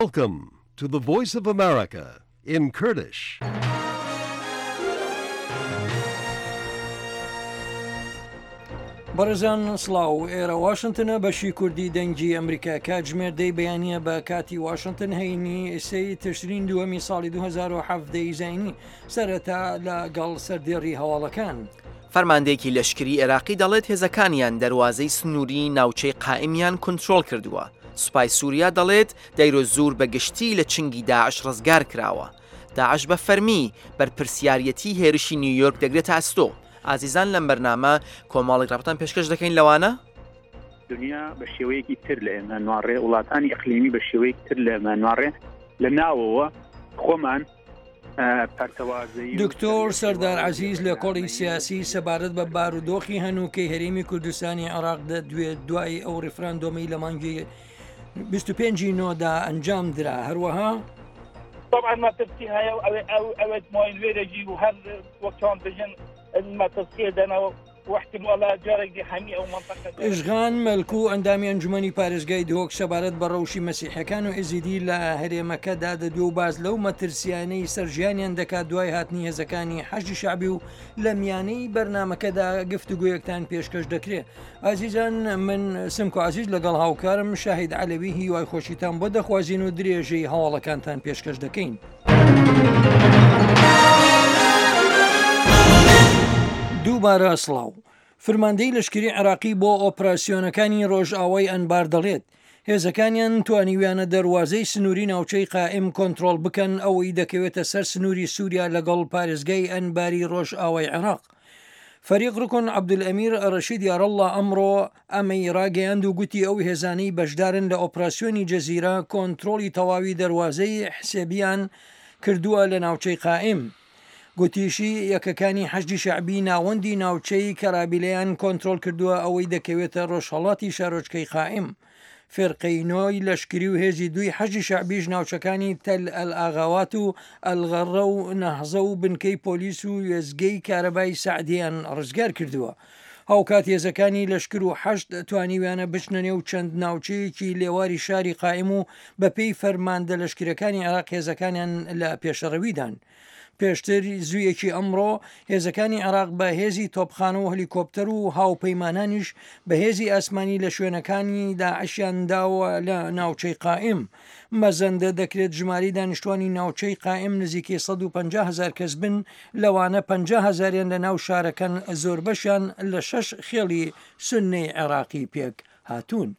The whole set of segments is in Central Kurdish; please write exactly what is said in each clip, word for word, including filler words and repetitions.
Welcome to the Voice of America in Kurdish. بەڕێزان سڵاو ئێرە واشنگتنە بەشی کوردی دەنگی ئەمریکا کاتژمێردەی بەیانیە بە کاتی واشنگتن هەینی سەی تشرین دووەمی ساڵی دوو هەزار و هەفت دەیزانی سەرەتا لەگەڵ سەردێڕی هەواڵەکان. فەرماندەیەکی لەشکری عێراقی دەڵێت هێزەکانیان دەواازەی سنووری ناوچەی قائمیان کنترۆل کردووە. سوپای سووریا دەڵێت دەیرۆ زوور بە گشتی لە چنگی داعش ڕزگار کراوە. داعش بە فەرمی بەرپرسیارەتی هێرشی نیویۆرک دەگرێت ئاستۆ. ئازیزان لەم بەرنامە کۆمەڵێک ڕابطان پێشکەش دەکەین لەوانە؟ دنیا بە شێوەیەکی تر لە ئێمە نوارڕێ وڵاتانی ئەقلیمی بە شێوەیەکی تر لە ئێمە نوارڕێ لە ناوەوە خۆمان پەرتەوازەی دکتۆر سەردار عەزیز لە کۆڵی سیاسی سەبارەت بە بارودۆخی هەنووکەی هەرێمی کوردستانی عێراق دەدوێت دوای ئەو ڕێفراندۆمەی لە مانگی بیست و پێنجی نۆدا ئەنجام درا هەروەها طبعا ما تفسير هاي او او او موين ويرجي وهل وقتهم بجن ما تفسير دنا واحتمالات جارك دي حمي او منطقه ئژغان مەلکو ئەندامی ئەنجومەنی پارێزگای دهۆک سەبارەت بە ڕەوشی مەسیحەکان و ئێزیدی لە هەرێمەکەدا دەدوێ و باز لەو مەترسیانەی سەرژیانیان دەکات دوای هاتنی هێزەکانی حەشی شعبی و لە میانەی بەرنامەکەدا گفتوگویەکتان پێشکەش دەکرێت. ئازیزان من سمکۆ عەزیز لەگەڵ هاوکارم شاهید عەلەوی هیوای خۆشیتان بۆ دەخوازین و درێژەی هەواڵەکانتان پێشکەش دەکەین. دووبارە سڵاو. فرماندەی لەشکری عێراقی بۆ ئۆپراسیۆنەکانی ڕۆژئاوای ئەنبار دەڵێت هێزەکانیان توانیویانە دەواازەی سنووری ناوچەی قائم کۆنتترۆل بکەن ئەوەی دەکەوێتە سەر سنووری سووریا لەگەڵ پارێزگای ئەنباری ڕۆژئاوای عێراق. فەریق ڕکن عەبدولئەمیر ڕەشید یارەڵڵا ئەمڕۆ ئەمەی ڕاگەیاند و گوتی ئەو هێزانەی بەشدارن لە ئۆپراسیۆنی جەزیرە کۆنتترۆلی تەواوی دەواازەی حسێبیان کردووە لە ناوچەی قائم. گوتیشی یەکەکانی حەشدی شعبی ناوەندی ناوچەی کەرابیلەیان کۆنتترۆل کردووە ئەوەی دەکەوێتە ڕۆژهەڵاتی شارۆچکەی قائم. فێرقەینۆی لەشکری و هێزی دوی حەشی شعبیش ناوچەکانی تەل ئەلئاغاوات و ئەلغەڕە و نەهزە و بنکەی پۆلیس و وێزگەی کارەبای سەعدیان ڕزگار کردووە. هاوکات هێزەکانی لەشکر و حەشت توانیویانە بچنە نێو چەند ناوچەیەکی لێواری شاری قائم و بەپێی فەرماندە لەشکرەکانی عێراق هێزەکانیان لە پێشەڕەویدان. پێشتر زوویەکی ئەمڕۆ هێزەکانی عێراق بە هێزی تۆپخانە و هەلیکۆپتەر و هاوپەیمانانیش بە هێزی ئاسمانی لە شوێنەکانی داعشیان داوە لە ناوچەی قائم. مەزەندە دەکرێت ژماری دانیشتوانی ناوچەی قائم نزیکەی سەد و پەنجا هەزار کەس بن، لەوانە پەنجا هەزاریان لە ناو شارەکەن، زۆر بەشیان لە شەش خێڵی سوننەی عێراقی پێک هاتوون.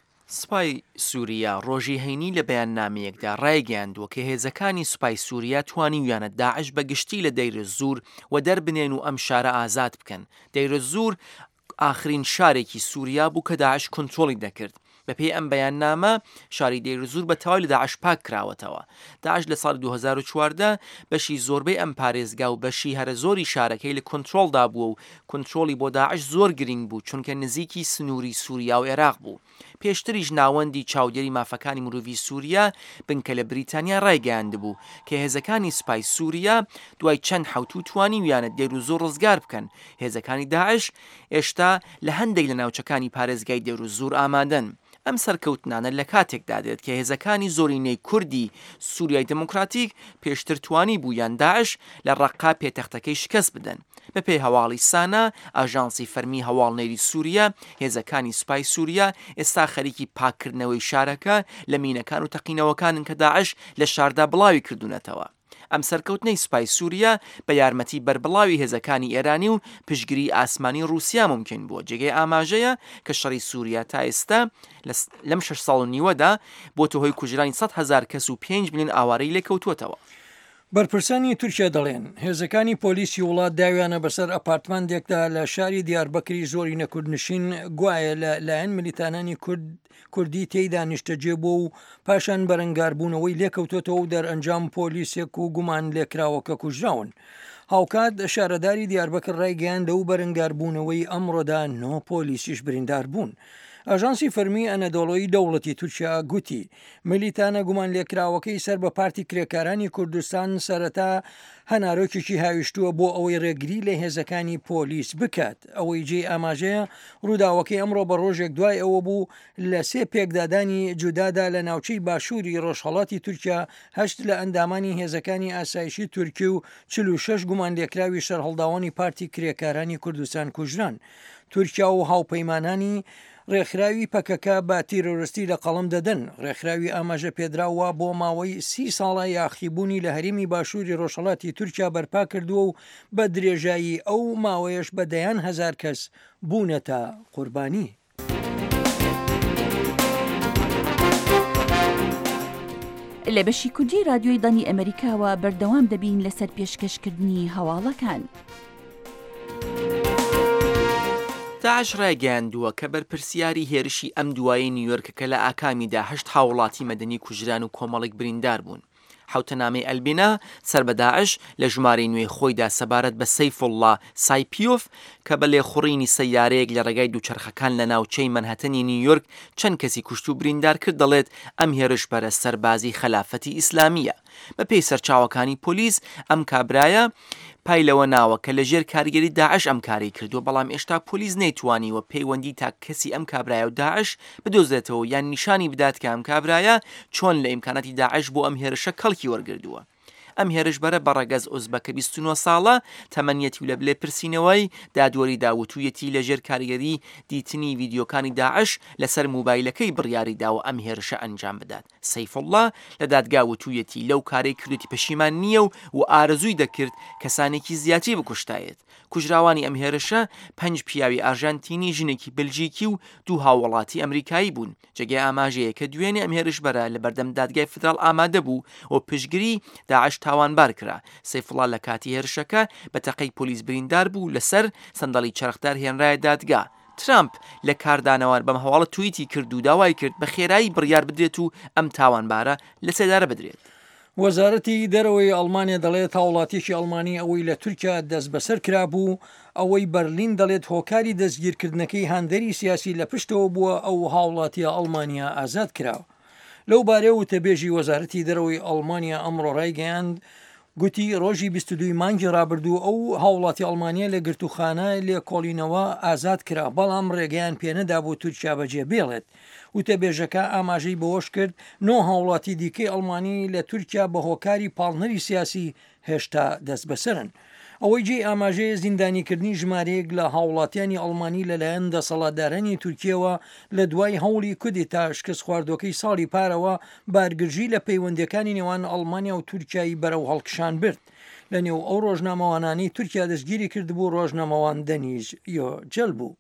سوپای سووریا ڕۆژی هەینی لە بەیاننامەیەکدا ڕایگەیاندووە کە هێزەکانی سوپای سووریا توانیویانە داعش بە گشتی لە دەیرە زوور و دەربنێن و ئەم شارە ئازاد بکەن. دەیرە زوور ئاخرین شارێکی سووریا بوو کە داعش کۆنتترۆلی دەکرد. بەپێی ئەم بەیاننامە شاری دەیرە زوور بە تەواوی لە داعش پاک کراوەتەوە. داعش لە ساڵی دوو هەزار و چواردە بەشی زۆربەی ئەم پارێزگا و بەشی هەرە زۆری شارەکەی لە کۆنتترۆلدا بووە و کۆنتترۆلی بۆ داعش زۆر گرنگ بوو چونکە نزیکی سنووری سووریا و عێراق بوو. پێشتریش ناوەندی چاودێری مافەکانی مرۆڤی سووریا بنکە لە بریتانیا ڕایگەیاند بوو کە هێزەکانی سوپای سووریا دوای چەند حوتو توانیویانە دەیر و زۆر ڕزگار بکەن. هێزەکانی داعش ئێشتا لە هەندێک لە ناوچەکانی پارێزگای دەیر و زوور ئامادەن. ئەم سەرکەوتنانە لە کاتێکدا دێت کە هێزەکانی زۆرینەی کوردی سووریای دموکراتیک پێشتر توانی بوویان داعش لە ڕەقا پێتەختەکەی شکست بدەن. بەپێی هەواڵی سانا ئاژانسی فەرمی هەواڵنێری سووریا، هێزەکانی سوپای سووریا ئێستا خەریکی پاکردنەوەی شارەکە لە مینەکان و تەقینەوەکانن کە داعش لە شاردا بڵاوی کردوونەتەوە. ئەم سەرکەوتنەی سوپای سووریا بە یارمەتی بەربڵاوی هێزەکانی ئێرانی و پشگیری ئاسمانی رووسیا ممکن بووە. جێگەی ئاماژەیە کە شەڕی سووریا تا ئێستا لەم شەش ساڵ و نیوەدا بۆتە هۆی کوژرانی سەد هەزار کەس و پێنج میلیۆن ئاوارەی لێکەوتووەتەوە. بەرپرسانی تورکیا دەڵێن هێزەکانی پۆلیسی وڵات داویانە بەسەر ئەپارتماندێکدا لە شاری دیاربەکری زۆری نەکوردنشین گوایە لە لایەن ملیتانانی کوردی تێیدا نیشتەجێ بوو و پاشان بەرەنگاربوونەوەی لێکەوتۆتەوە و دەرئەنجام پۆلیسێک و گومان لێکراوەکە کوژراون. هاوکات شارەداری دیاربەکر ڕایگەیاندە و بەرەنگاربوونەوەی ئەمڕۆدا نۆ پۆلیسیش بریندار بوون. ئاژانسی فەرمی ئەنەدۆڵۆی دەوڵەتی تورکیا گوتی ملیتانە گومان لێکراوەکەی سەر بە پارتی کرێکارانی کوردستان سەرەتا هەنارۆکێکی هاویشتووە بۆ ئەوەی ڕێگری لە هێزەکانی پۆلیس بکات. ئەوەی جێ ئاماژەیە ڕووداوەکەی ئەمڕۆ بە ڕۆژێک دوای ئەوە بوو لە سێ پێکدادانی جودادا لە ناوچەی باشووری ڕۆژهەڵاتی تورکیا هەشت لە ئەندامانی هێزەکانی ئاسایشی تورکی و چل و شەش گومان لێکراوی شەرهەڵداوانی پارتی کرێکارانی کوردستان کوژران. تورکیا و هاوپەیمانانی ڕێکخراوی پەکەکە بە تیرۆریستی لە قەڵم دەدەن. ڕێکخراوی ئاماژە پێدراوە بۆ ماوەی سی ساڵە یاخیبوونی لە هەرێمی باشووری ڕۆژهەڵاتی تورکیا بەرپا کردووە و بە درێژایی ئەو ماوەیەش بە دەیان هەزار کەس بوونەتە قوربانی. لە بەشی کوردی رادیۆی دانی ئەمریکاوە بەردەوام دەبین لەسەر پێشکەشکردنی هەواڵەکان. داعش ڕایگەیاندووە کە بەرپرسیاری هێرشی ئەم دوایەی نیویۆرکەکە لە ئاکامیدا هەشت هاوڵاتی مەدەنی کوژران و کۆمەڵێک بریندار بوون. حوتەنامەی ئەلبینا سەر بە داعش لە ژمارەی نوێی خۆیدا سەبارەت بە سەیفوڵڵا سایپیۆف کە بە لێخوڕینی سەیارەیەک لە ڕێگای دووچەرخەکان لە ناوچەی مەنهەتەنی نیویۆرک چەند کەسی کوشت و بریندار کرد دەڵێت ئەم هێرش بەرە سەربازی خەلافەتی ئیسلامیە. بەپێی سەرچاوەکانی پۆلیس ئەم کابرایە پایلەوە ناوە کە لە ژێر کاریگەری داعش ئەم کاری کردووە، بەڵام ئێشتا پۆلیس نەیتوانیوە پەیوەندی تا کەسی ئەم کابرایە و داعش بدۆزێتەوە یان نیشانی بدات کە ئەم کابرایە چۆن لە ئیمکاناتی داعش بۆ ئەم هێرشە کەڵکی وەرگردووە. ئەم هێرشبەرە بە ڕەگەز ئۆزبەکە بیست و نۆ ساڵە تەمەنیەتی و لە بلێ پرسینەوەی دادوەری داوتویەتی لە ژێر کاریگەری دیتنی ڤیدیۆکانی داعش لەسەر موبایلەکەی بڕیاریداوە ئەم هێرشە ئەنجام بدات. سەیفوڵڵا لە دادگا وتویەتی لەو کارەی کردوتی پەشیمان نییە و و ئارەزووی دەکرد کەسانێکی زیاتی بکوشتایێت. کوژراوانی ئەم هێرشە پەنج پیاوی ئارژانتینی، ژنێکی بلژیکی و دوو هاوڵاتی ئەمریکایی بوون. جێگای ئاماژەیە کە دوێنێ ئەم هێرشبەرە لە بەردەم دادگای فدرال ئامادە بوو و پشگیری داعش تاوانبار کرا. سەیفوڵڵا لە کاتی هێرشەکە بە تەقەی پۆلیس بریندار بوو، لەسەر سەندەڵی چرخدار هێنرایە دادگا. ترامپ لە کاردانەوان بەم هەواڵە توییتی کرد و داوای کرد بە خێرایی بڕیار بدرێت و ئەم تاوانبارە لە سێدارە بدرێت. وەزارەتی دەرەوەی ئەڵمانیا دەڵێت هاوڵاتیەکی ئەڵمانی ئەوەی لە تورکیا دەست بەسەر کرابوو، ئەوەی بەرلین دەڵێت هۆکاری دەستگیرکردنەکەی هاندەری سیاسی لە پشتەوە بووە ئەو هاوڵاتیە ئەڵمانیا ئازاد کراوە. لەو بارەیە وتەبێژی وەزارەتی دەرەوەی ئەڵمانیا ئەمڕۆ ڕایگەیاند گوتی ڕۆژی بیست و دوو مانگی ڕابردوو ئەو هاوڵاتی ئەڵمانیا لە گرتوخانە لێکۆڵینەوە ئازاد کرا، بەڵام ڕێگەیان پێنەدا بۆ تورکیا بەجێ بێڵێت. وتەبێژەکە ئاماژەی بەوەش کرد نۆ هاوڵاتی دیکەی ئەڵمانی لە تورکیا بە هۆکاری پاڵنەری سیاسی هێشتا دەست بەسەرن. ئەوەی جێ ئاماژەیە زیندانیکردنی ژمارەیەک لە هاوڵاتیانی ئەڵمانی لەلایەن دەسەڵاتدارانی تورکیەوە لە دوای هەوڵی کودی تا شکست خواردوەکەی ساڵی پارەوە بارگرژی لە پەیوەندیەکانی نێوان ئەڵمانیا و تورکیای بەرەو هەڵکشان برد. لە نێو ئەو ڕۆژنامەوانانی تورکیا دەستگیری کردبوو ڕۆژنامەوان دەنیژ یۆ جەل بوو.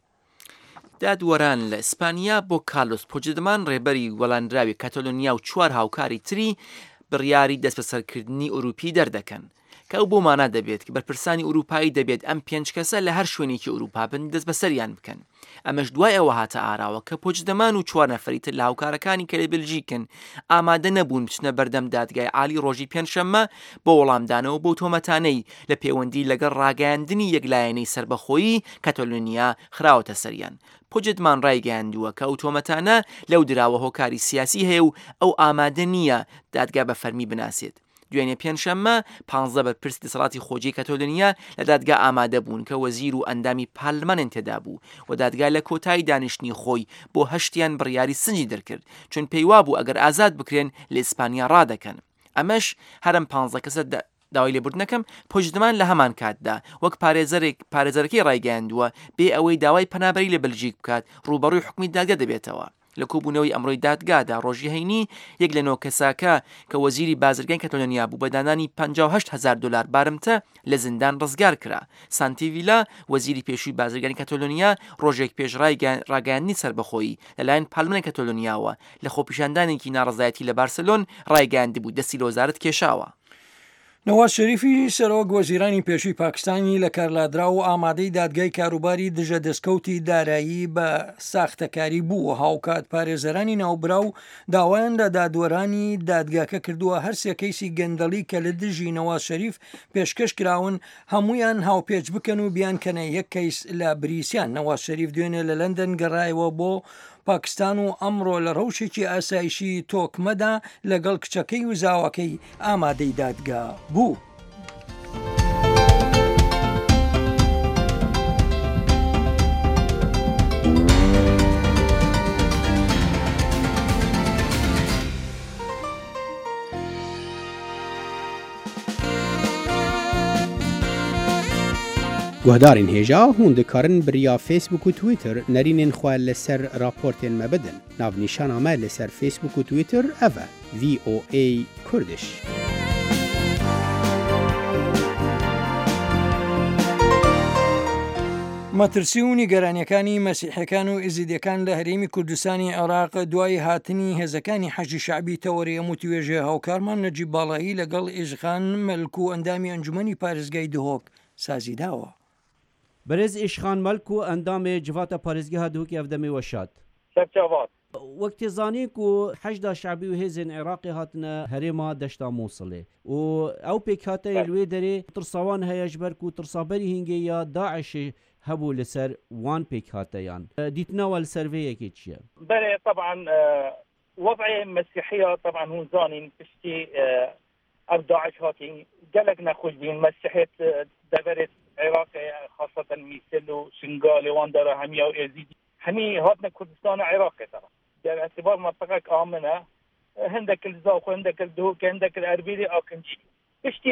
دادوەران لە ئیسپانیا بۆ کارلۆس پۆجدمان ڕێبەری وەڵاندراوی کاتەلۆنیا و چوار هاوکاری تری بڕیاری دەست بەسەرکردنی ئوروپی دەردەکەن کە ئەو بۆمانە دەبێت کە بەرپرسانی ئوروپایی دەبێت ئەم پێنج کەسە لە هەر شوێنێکی ئوروپا بن دەست بەسەریان بکەن. ئەمەش دوای ئەوە هاتە ئاراوە کە پۆجدەمان و چوار نەفەری تر لە هاوکارەکانی کە لە بلژیکن ئامادە نەبوون بچنە بەردەم دادگای عالی ڕۆژی پێنجشەممە بۆ وەڵامدانەوە بۆ تۆمەتانەی لە پەیوەندی لەگەڵ ڕاگەیاندنی یەکلایەنەی سربەخۆیی کاتەلۆنیا خراوەتە سەریان. پۆجدمان ڕایگەیاندووە کە ئەو تۆمەتانە لەو دراوە هۆکاری سیاسی هەیە و ئەو ئامادە نییە دادگا بە فەرمی بناسێت. دوێنێ پێنجشەممە پانزدە بەرپرسی دەسەڵاتی خۆجی کاتۆلۆنیا لە دادگا ئامادە بوون کە وەزیر و ئەندامی پارلمانیان تێدا بوو و دادگا لە کۆتایی دانیشتنی خۆی بۆ هەشتیان بڕیاری سنجی دەرکرد، چون پێیوا بوو ئەگەر ئازاد بکرێن لە ئیسپانیا ڕادەکەن. ئەمەش هەرم پانزدە کەسە داوای لێبوردنەکەم پۆجدمان لە هەمان کاتدا وەک پارێزەرێک پارێزەرەکەی ڕایگەیاندووە بێ ئەوەی داوای پەنابەری لە بلژیک بکات ڕوبەڕووی حکومی دادگا دەبێتەوە. لە کۆبوونەوەی ئەمڕۆی دادگادا ڕۆژی هەینی یەک لە نۆ کەساکە کە وەزیری بازرگانی کاتۆلۆنیا بوو بە دانانی پەنجا و هەشت هەزار دلار بارمتە لە زیندان ڕزگار کرا. سانتیڤیلا وەزیری پێشووی بازرگانی کاتۆلۆنیا ڕۆژێک پێش ڕاگەیاندنی سربەخۆیی لەلایەن پارلمانی کاتۆلۆنیاوە لە خۆپیشاندانێکی ناڕزایەتی لە بارسەلۆن ڕایگەیاندی بوو دەستی لە وەزارەت کێشاوە. نەواز شەریفی سەرۆک وەزیرانی پێشووی پاکستانی لە کارلادرا و ئامادەی دادگای کاروباری دژە دەستکەوتی دارایی بە ساختەکاری بوو. هاوکات پارێزەرانی ناوبراو داوایان لە دادوەرانی دادگاکە کردووە هەر سێ کەیسی گەندەڵی کە لە دژی نەواز شەریف پێشکەش کراون هەمویان هاوپێچ بکەن و بیان کەنە یەک کەیس لە بریسیان. نەواز شەریف دوێنێ لە لەندەن گەڕایەوە بۆ پاکستان و ئەمڕۆ لە ڕەوشێکی ئاسایشی تۆکمەدا لەگەڵ کچەکەی و زاوەکەی ئامادەی دادگا بوو. گوهدارین هێژا هون دikarin biriya Facebook و Twitter nerînên xwe li ser raportên me bidin. Navnîşana me li ser Facebook û Twitter ev e V O A Kurdiş. مەترسی و نیگەرانیەکانی مەسیحەکان و ئیزیدیەکان لە هەرێمی کوردستانی عێراق دوای هاتنی هێزەکانی حەجی شعبی تەوەریە موتیوێژێ هاوکارمان نەجیب باڵایی لەگەڵ ئێژخان مەلک و ئەندامی ئەنجومەنی پارێزگای دهۆک سازی داوە. برز ئیشخان مەلک و ئەندامێ جڤاتە پارێزگەها دهۆکی ئەفدەمێ وەشات وەکتی زانیک و حەجدا شعبی و هێزên عێراقی هاتنە هەرێما دەشتا مووسڵێ و ئەو پێکهاتەیە لێ دەرێ ترساوان هەیە ji ber ku tirsaberi hîngeya Daişê hebû li ser wan pêkhateyan dîtinawa li ser vê yekê çi ye؟ بله طبعا وضع مسيحية طبعا هون زانين بشتي اب داعش هاتين قالك نخوش بين مسيحية دبرت عراقي خاصة ميسل وشنغال واندرا همية ويزيدي همي هاتنا كردستان عراقي ترى يعني اعتبار منطقة آمنة هندك الزاق وهندك الدهوك هندك الأربيلي أكنجي بشتي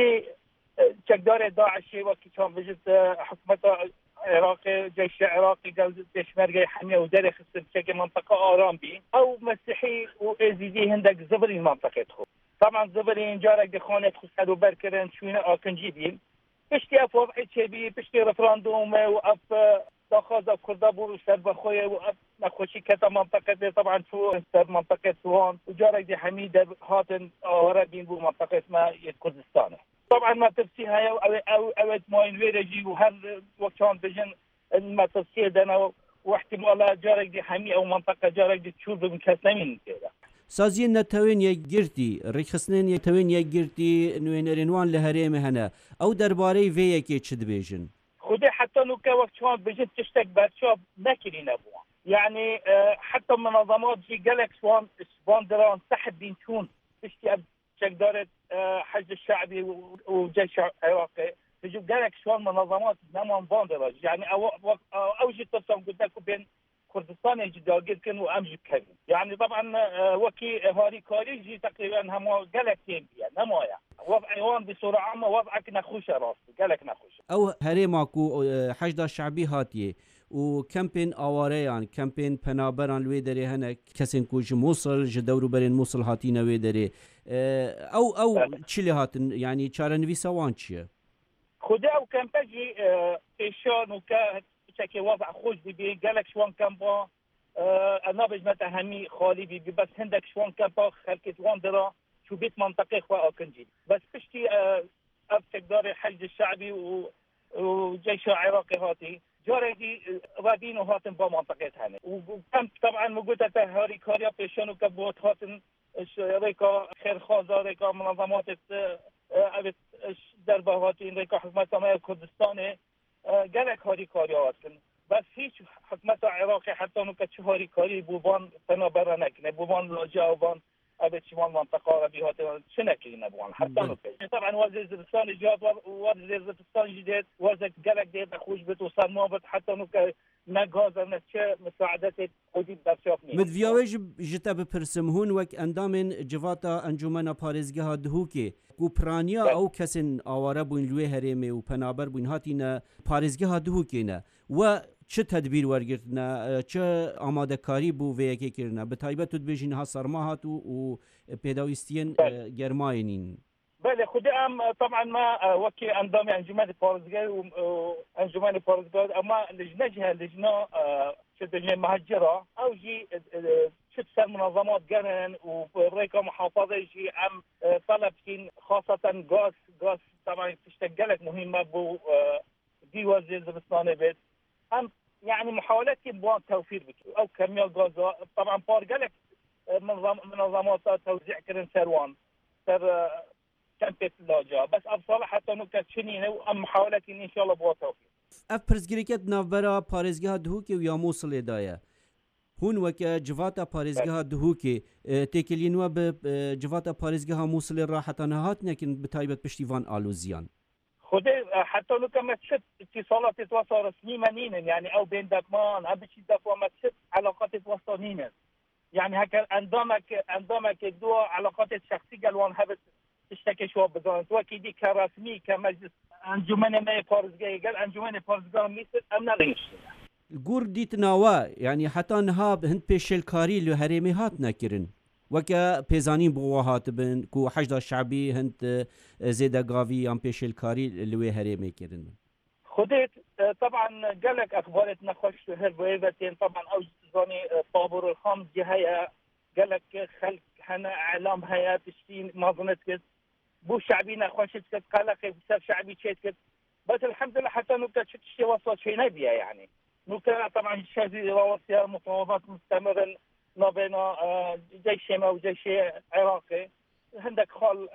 تقدر داعش وكي كان بجد حكومة عراقي جيش عراقي قال جيش مرقي حمية وداري خسر بشكل منطقة آرام بي أو مسيحي وإزيدي هندك زبرين منطقته طبعا زبرين جارك دي خانة خسر وبركرن شوينة أكنجي بين بشتي أف وضعي تشبي بشتي رفراندوم وأف داخل كردا بورو سر بخويا وأف نخوشي كتا منطقة طبعا شو سر منطقة سوان وجارك دي حميدة هاتن آرابين بو منطقة ما كردستان طبعا ما تفسيرها او او او موين ويرجي وهر وكان بجن ما تفسير دنا واحتمال جارك دي حمي او منطقه جارك دي تشوف بمكسلمين كده سازی نتوین یک گرتی ریخستنین یک توین یک گرتی نوینرینوان لهریم هنه او درباره وی یکی چه دبیجن خودی حتی نوکه وقت شما بجن تشتک برشاب نکری نبوان يعني حتى منظمات جي قالك سوان سوان دران سحب بين شون تشتي شقدرت حج الشعبي وجيش عراقي تجيب قالك شلون منظمات نمان باندراج يعني او اوجي تصم قلت لكم بين كردستان يجي داقير كن وامجي كذا يعني طبعا وكي هاري كاريجي تقريبا هم قالك ينبيا نمايا وضع ايوان بصوره عامه وضعك نخوشه راسي قالك نخوشه او هري ماكو حشد الشعبي هاتيه و کمپین آواریان کمپین پنابران لوی داره هنه کسین کوچ موصل جدورو برین موصل هاتینه وی داره او او چلی هاتن یعنی چاره نویسا وان چیه؟ خدا او کمپجی ایشان و که که وضع خوش بی گلک شوان کمپا انا بجمت همی خالی بی بس هندک شوان کمپا خلکت وان درا شو بیت منطقه خوا آکنجی بس پشتی اب تقدار حج الشعبي وجيش عراقي هاتي جاري رادين وهاتن بمنطقة هنا وكم طبعا موجودة هاري كاريا بيشانو كبوت هاتن ريكا خير خازا ريكا منظمات أبت دربه هاتين ريكا حكومة ما كردستاني قالك هاري كاريا هاتن بس هيش حكومة عراقي حتى نكتش هاري كاري بوبان تنابرا نكنه بوبان لاجا وبان أبد شمال منطقة عربي هاتين شنكي نبوان حتى نكتش طبعا وزير زرستان جاد وزير زرستان جديد وزير قالك ديت أخوش بتوصل ما حتى نك نجاز نتشا مساعدة قديم برشافني مدفياوج جتا بپرسم هون وك اندامن جواتا انجمن پارێزگەها دهوکێ کو پرانیا او کسن آواره بوین لوی هرمه و پنابر بوین هاتینه پارێزگەها دهوکێنه و چه تدبیر ورگرتنه چه آماده کاری بو و یکی کرنه به تایبەت تو بێژین ها سرما هاتو و پێداویستیان گەرماینین بله خودی ام طبعا ما وكي انضمي انجمن بارزجال وانجمن بارزجال اما لجنه جهه لجنه شد مهجره او جي شد منظمات قرن وبريكا محافظه يجي ام طلب خاصه غاز غاز طبعا تشتغلت مهمه بو دي وزير زبستاني بيت ام يعني محاولات بوان توفير بك او كميه غاز طبعا بارجلك منظمات توزيع كرن سروان سر كانت لاجا بس افضل حتى نكت شنينه وام محاولات ان شاء الله بواتوفي اف پرزگریکت نوبرا پارێزگەها دهوکێ و یا مووسڵێ دایە هون وەکە جڤاتە پارێزگەها دهوکێ تێکلینوە بە جڤاتە پارێزگەها مووسڵێ ڕاحەتانە هاتنێکن بتایبەت پشتیوان ئالوزیان خدي حتى لو كما تشد اتصالات تواصل رسمي منين يعني او بين دكمان ابي شي دفوا ما تشد علاقات تواصلين يعني هكا انظامك انظامك دو علاقات الشخصيه قالوا هبت تشتكي شو بدون توكيدي كرسمي كمجلس انجمن ما بارزگاي قال انجمن بارزگا مثل امنا ليش گور دیتناوە یعنی حتا نها هەند پێشێلکاری لە هەرێمی هات نەکردن وەکە پێزانین بۆ هاتبن و حەشدا شعبی هەند زێدەگاوی یان پێشێلکاری لەوێ هەرێمێکردن خديت طبعا قالك اخبارات نخش هالبويبتين طبعا او زوني طابور الخامس هي قالك خلق هنا اعلام هيا تشتين ما ظنت بو شعبي نخش قالك بسبب شعبي تشيت بس الحمد لله حتى نبدا تشتي وصلت شيء نبيه يعني نوكا طبعا شادي رواسي مفاوضات مستمرة ما بين جيش ما وجيش عراقي عندك خال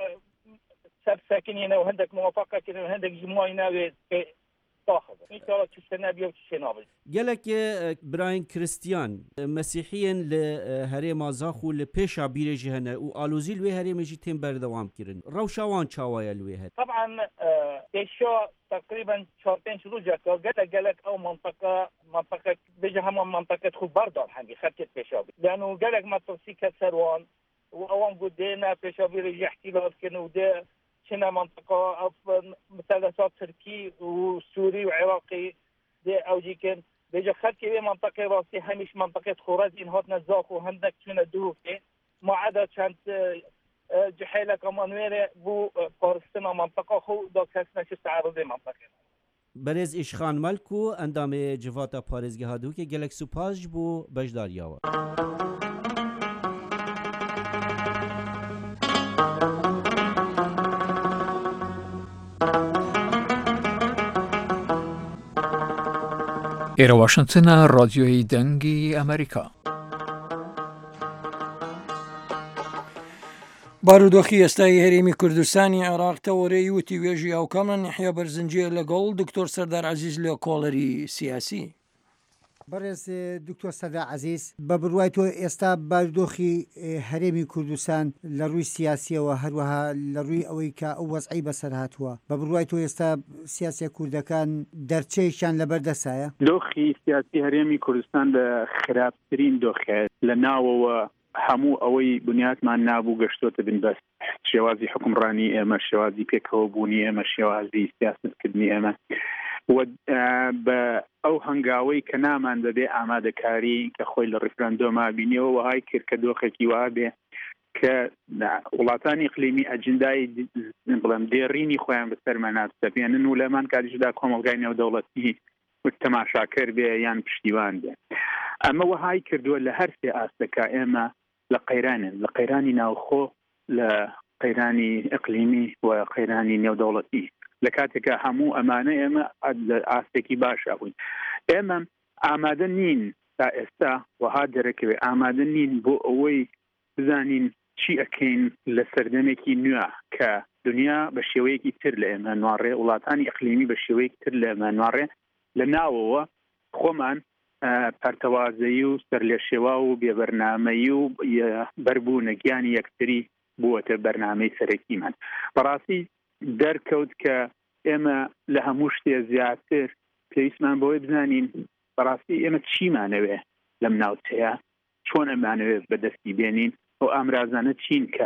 سب ساكنين وعندك موافقة كده وعندك جماعة ناوي تاخذ إن شاء الله تشتنا بيو تشتنابل گەلێک براین کریستیان مەسیحیان لە هەرێما زاخ و لە پێشا بیرێژی هەنە و ئالوزی لێ هەرێمێژی تێم بەردەوامکردن ڕەوشاوان چاوایە لێ هەر طبعا پێشا تقريبا شهرين شروجك قالت قالك او منطقه منطقه بيجي هم منطقه خو بردار حمي خدت بيشابي لانه قالك ما توصيك سروان واوام قدينا بيشابي رجع احتلال كانوا ده شنا منطقه مثلثات تركي وسوري وعراقي ده اوجي كان بيجي خدت منطقه راسي همش منطقه خورزين هاتنا زاخ وهندك شنا دوفي ما عدا كانت جحيلة كمان ويري بو بارستنا منطقة خو دا كسنا شو تعرضي منطقة برز إشخان ملكو اندام جواتا پارێزگە هادو که گەلێک سوپاش بو بەشداریاوە ئێرە واشنتنە ڕادیۆی دەنگی ئەمریکا. بارودۆخی ئێستایی هەرێمی کوردستانی عێراق تەوەرەی وتی وێژی ئەوکەمە نحیا بەرزنجێ لەگەڵ دکتۆر سەردار عەزیز لە کۆڵەری سیاسی. بەڕێز دکتۆر سەردار عەزیز بە بڕوای تۆ ئێستا بارودۆخی هەرێمی کوردستان لە ڕووی سیاسیەوە هەروەها لە ڕووی ئەوەی کە ئەو وەزعی بەسەر هاتووە بە بڕوای تۆ ئێستا سیاسیە کوردەکان دەرچەیشان لەبەردەسایە دۆخی سیاسی هەرێمی کوردستان لە خراپترین دۆخێت لە ناوەوە هەموو ئەوەی بنیاتمان نابوو گەشتۆتە بنبەست شێوازی حکومڕانی ئێمە شێوازی پێکەوە بوونی ئێمە شێوازی سیاستکردنی ئێمە بە ئەو هەنگاوەی کە نامان دەبێ ئامادەکاری کە خۆی لە ڕفراندۆما بینیەوە وهای کرد کە دۆخێکی وا بێ کە وڵاتانی اقلیمی ئەجندای بڵێم دێڕینی خۆیان بەسەرمە ناستەپێنن و لەمان کاتیشدا کۆمەلگای نێودەوڵەتی تەماشاکەر بێ یان پشتیوان بێ ئەمە وهای کردووە لە هەر سێ ئاستەکە ئێمە لە قەیرانن لە قەیرانی ناوخۆ لە قەیرانی اقلیمی و قەیرانی نێودەوڵەتی لە کاتێکە هەموو ئەمانە ئێمە ئاستێکی باشە بووین ئێمە ئامادە نین تا ئێستا وها دەرەکەوێ ئامادە نین بۆ ئەوەی بزانین چی ئەکەین لە سەردەمێکی نوێ کە دنیا بە شێوەیەکی تر لە ئێمە نوارڕێ وڵاتانی اقلیمی بە شێوەیەکی تر لە ئێمە نوارڕێ لە ناوەوە خۆمان پەرتەوازایی و سەر لێ شێوا و بێبەرنامەیی و بەربوونە گیانی یەکتری بووەتە بەرنامەی سەرەکیمان بەڕاستی دەرکەوت کە ئێمە لە هەموو شتێ زیاتر پێویستمان بەوەی بزانین بەڕاستی ئێمە چیمانەوێ لەم ناوچەیە چۆن ئەمانەوێ بەدەستی بێنین و ئامرازانە چین کە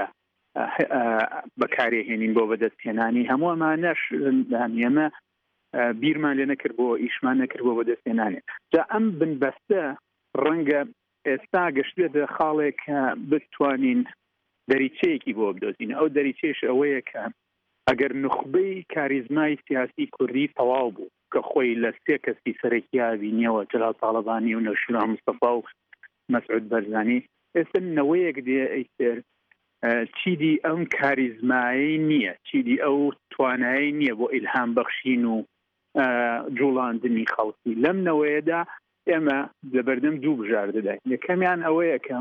بەکارێهێنین بۆ بەدەستهێنانی هەموو ئەمانەش ئێمە بیرمان لێ نەکرد بۆ ئیشمان نەکرد بۆ بەدەستهێنانێ جا ئەم بنبەستە ڕەنگە ئێستا گەشتێتە خاڵێک کە بتوانین دەریچەیەکی بۆ بدۆزین ئەو دەریچەیەش ئەوەیە کە ئەگەر نخبەی کاریزمای سیاسی کوردی تەواو بوو کە خۆی لە سێ کەسی سەرەکییا بینیەوە جەلال تاڵەبانی و نەوشیروان مستەفا و مەسعود بەرزانی ئێستا نەوەیەک دێ ئەیتر چیدی ئەم کاریزمایی نییە چیدی ئەو توانایی نییە بۆ ئیلهام بەخشین و جوڵاندنی خەڵکی لەم نەوەیەدا ئێمە لەبەردەم دوو بژار دەداین یەکەمیان ئەوەیە کە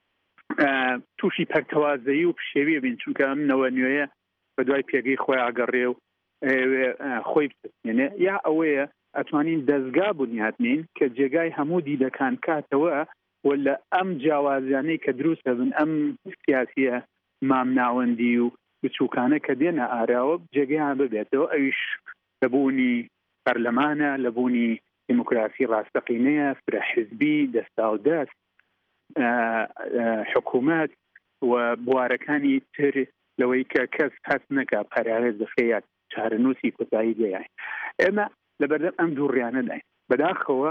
تووشی پەرتەوازایی و پشێویە بین چونکە ئەم نەوە نوێیە بە دوای پێگەی خۆی ئاگەڕێ و خۆی بچێنێ یا ئەوەیە ئەتوانین دەستگا بنیاتنین کە جێگای هەموو دیدەکان کاتەوە ولا ئەم جیاوازیانەی کە دروستە بن ئەم سیاسیە مام ناوەندی و بچووکانە کە دێنە ئاراوە جێگەیان ببێتەوە ئەویش لەبوونی پەرلەمانە لەبوونی دیموکراسی ڕاستەقینەیە فرە حزبی دەستا و دەست حکوومەت و بوارەکانی تر لەوەی کە کەس هەست نەکا پەراێز دەخەیە چارەنووسی کوتایی دەیە ئێمە لەبەردەم ئەم دووڕیانەداین بەداخەوە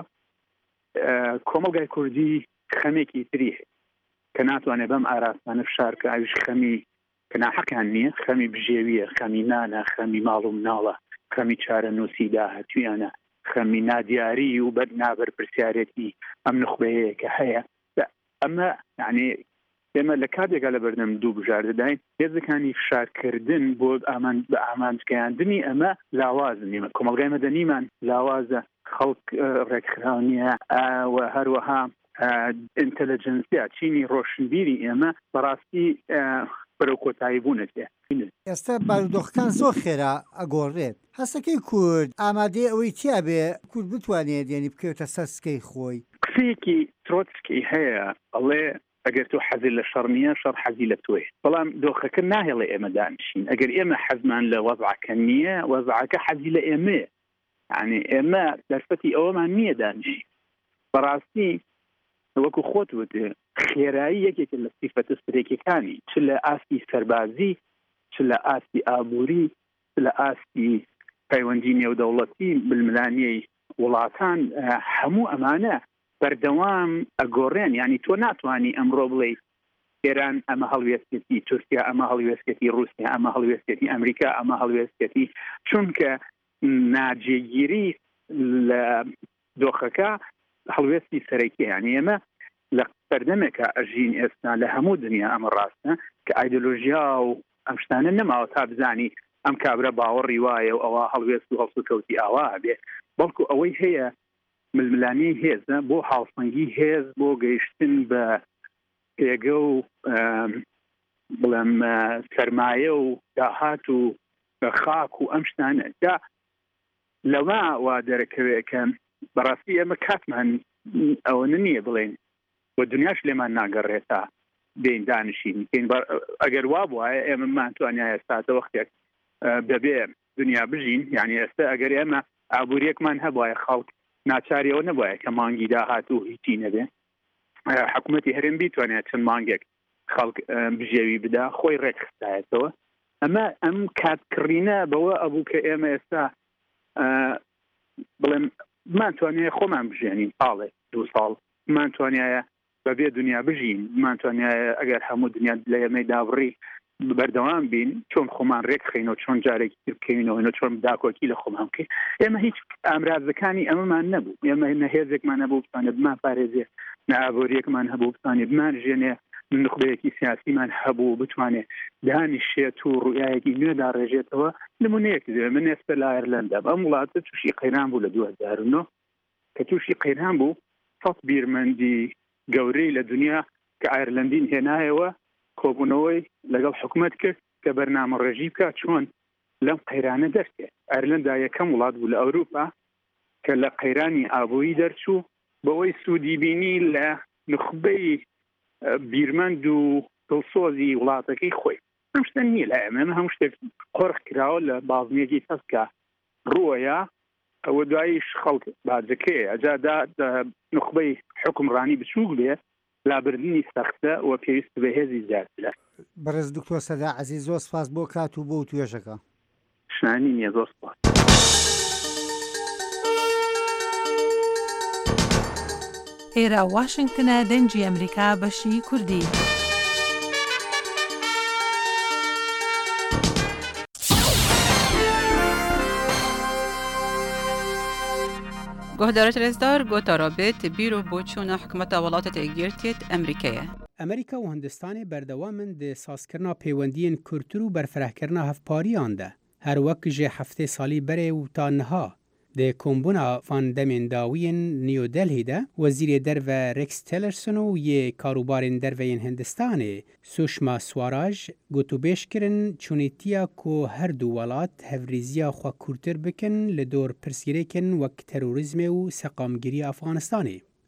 کۆمەلگای کوردی خەمێکی تری کە ناتوانێت بەم ئاراستانە فشارکە ئاویش خەمی کە ناحەقیان نییە خەمی بژێویە خەمی نانە خەمی ماڵ و مناڵە خەمی چارەنووسی داهاتویانە خەمی نادیاری و بەر نابەر پرسیارەتی ئەم نخبەیە کە هەیە ئەمە یعنی ئێمە لە کاتێکا لە بەردەم دوو بژار دەداین هێزەکانی فشارکردن بۆ بە ئامانجگەیاندنی ئەمە لاوازن ئێمە کۆمەلگای مەدەنیمان لاوازە خەڵک ڕێکخراونیە و هەروەها ئینتەلیجەنسیا چینی ڕۆشنبیری ئێمە بەڕاستی بەرەو کۆتایی بوونەتێ ئێستا بارودۆخەکان زۆر خێرا ئەگۆڕێت هەستەکەی کورد ئامادەی ئەوەی تیا بێ کورد بتوانێت یعنی بکەوێتە سەر سکەی خۆی قسەیەکی ترۆتسکی هەیە ئەڵێ ئەگەر تۆ حەزی لە شەڕ نییە شەڕ حەزی لە تۆیە بەڵام دۆخەکە ناهێڵێ ئێمە دانیشین ئەگەر ئێمە حەزمان لە وەزعەکە نییە وەزعەکە حەزی لە ئێمەیە یعنی ئێمە دەرفەتی ئەوەمان نییە دانیشین بەڕاستی وەکو خۆت وتێ خێرایی یەکێکە لە سیفەتە سرێکیەکانی چ لە ئاستی سەربازی چ لە ئاستی ئابووری چ لە ئاستی پەیوەندی نێودەوڵەتی ململانیەی وڵاتان هەموو ئەمانە بەردەوام ئەگۆڕێن ینی تۆ ناتوانانی ئەمڕۆ بڵێ ئێران ئەمە هەڵوێستێتی تورکیا ئەمە هەڵوێستێتی رووسیا ئەمە هەڵوێستێتی ئەمریکا ئەمە هەڵوێستێتی چونکە ناجێگیری لە دۆخەکە هەڵوێستی سەرەکی یانی ئێمە لە بەردەمێکە ئەژین ئێستا لە هەموو دنیا ئەمە ڕاستە کە ئایدۆلۆژیا و ئەم شتانە نەماوە تا بزانی ئەم کابرا باوەڕی وایە و ئەوە هەڵوێست و هەڵسو کەوتی ئاوا بێ بەڵکو ئەوەی هەیە ململانی هێزە بۆ هاوسەنگی هێز بۆ گەیشتن بە پێگە و بڵێم سەرمایە و داهات و خاک و ئەم شتانە دا لەوە وا دەرەکەوێت کە بەڕاستی ئێمە کاتمان ئەوە نییە بڵێن بۆ دنیاش لێمان ناگەڕێتە بین دانیشین ئەگەر وا بووە ئێمە ماتوانای ئێستاتە وەختێک بەبێ دنیا بژین یعنی ئێستا ئەگەر ئێمە ئابوووریەکمان هەبواە خەڵک ناچاریەوە نەبواە کە مانگی داهات و هیچی نەبێ حکوومەتی هەرێم بیتوانێت چەند مانگێک خەڵک بژێوی بدا خۆی ڕێکخستایەتەوە ئەمە ئەم کاتکڕینە بەوە ئەبوو کە ئێمە ئێستا بڵێم ماتوانێت خۆمان بژێنین پاڵێ دوو ساڵ ماتوانایە بەبێ دنیا بژین ماتوانایە ئەگەر هەموو دنیا لە ئێمەی داوڕی بەردەوام بین چۆن خۆمان ڕێک خینەوە چۆن جارێکی تر بکەینەوە چۆن داکۆکی لە خۆمان بکەین ئێمە هیچ ئامرازەکانی ئەمەمان نەبوو ئێمە نەهێزێکمان نەبوو بتوانێ بمان پارێزێ نەئابووریەکمان هەبوو بتوانێ بمان ژێنێ نخبەیەکی سیاسیمان هەبوو بتوانێت دانیشێت و ڕوایەکی نوێدا ڕێژێتەوە نمونەیەک من ئێستا لە ئایرلەندا ئەم وڵاتە تووشی قەیران بوو لە دوو هەزار و نۆ کە تووشی قەیران بوو سەد بیرمەندی گەورەی لە دنیا کە ئایرلەندین هێنایەوە کۆبوونەوەی لەگەڵ حکوومەت کرد کە بەرنامە ڕێژی بکە چۆن لەم قەیرانە دەرکێت ئایرلەندا یەکەم وڵات بوو لە ئەوروپا کە لە قەیرانی ئابووری دەرچوو بەوەی سوودی بینی لە نخبەی بیرمەند و دڵسۆزی وڵاتەکەی خۆی ئەم شتە نییە لە ئێمە هەموو شتێک قۆرخ کراوە لە بازنێکی هەستکە ڕووەیە ئەوە دواییش خەڵک باجەکەیە ئەجادا نخبەی حکومڕانی بچووک بێ لابردنی سەختە و پێویست بە هێزی زیاترە بەڕێز دکتۆر سەدا عەزیز زۆر سپاس بۆ کات و بۆ توێژەکە شانی نییە زۆر سپاس ئێرە واشنگتنە دەنگی ئەمریکا بەشی کوردی گۆهدارە رێزدار گۆتا رابێت بیرۆ بۆ چوونە حکومەتە وڵاتە تێگیرتێت ئەمریکایە ئەمریکا و هەندستانی بەردەوامن دە سازکردنا پەیوەندیên کورتتر و بەرفرەهکردنا هەفپاریان de her wek ji heftê salî berê û ta niha Di kombûna van demên dawiyên New Delhi de Wezîrê Derve Rex Tillerson û yê karûbarên derveyên Hindistanê Sushma Swaraj gotûbêj kirin çûnîtiya ku her du welat hevrîziya xwe kûrtir bikin li dor pirsgirêkên wek terorîzmê û seqamgirîya Efxanistanê.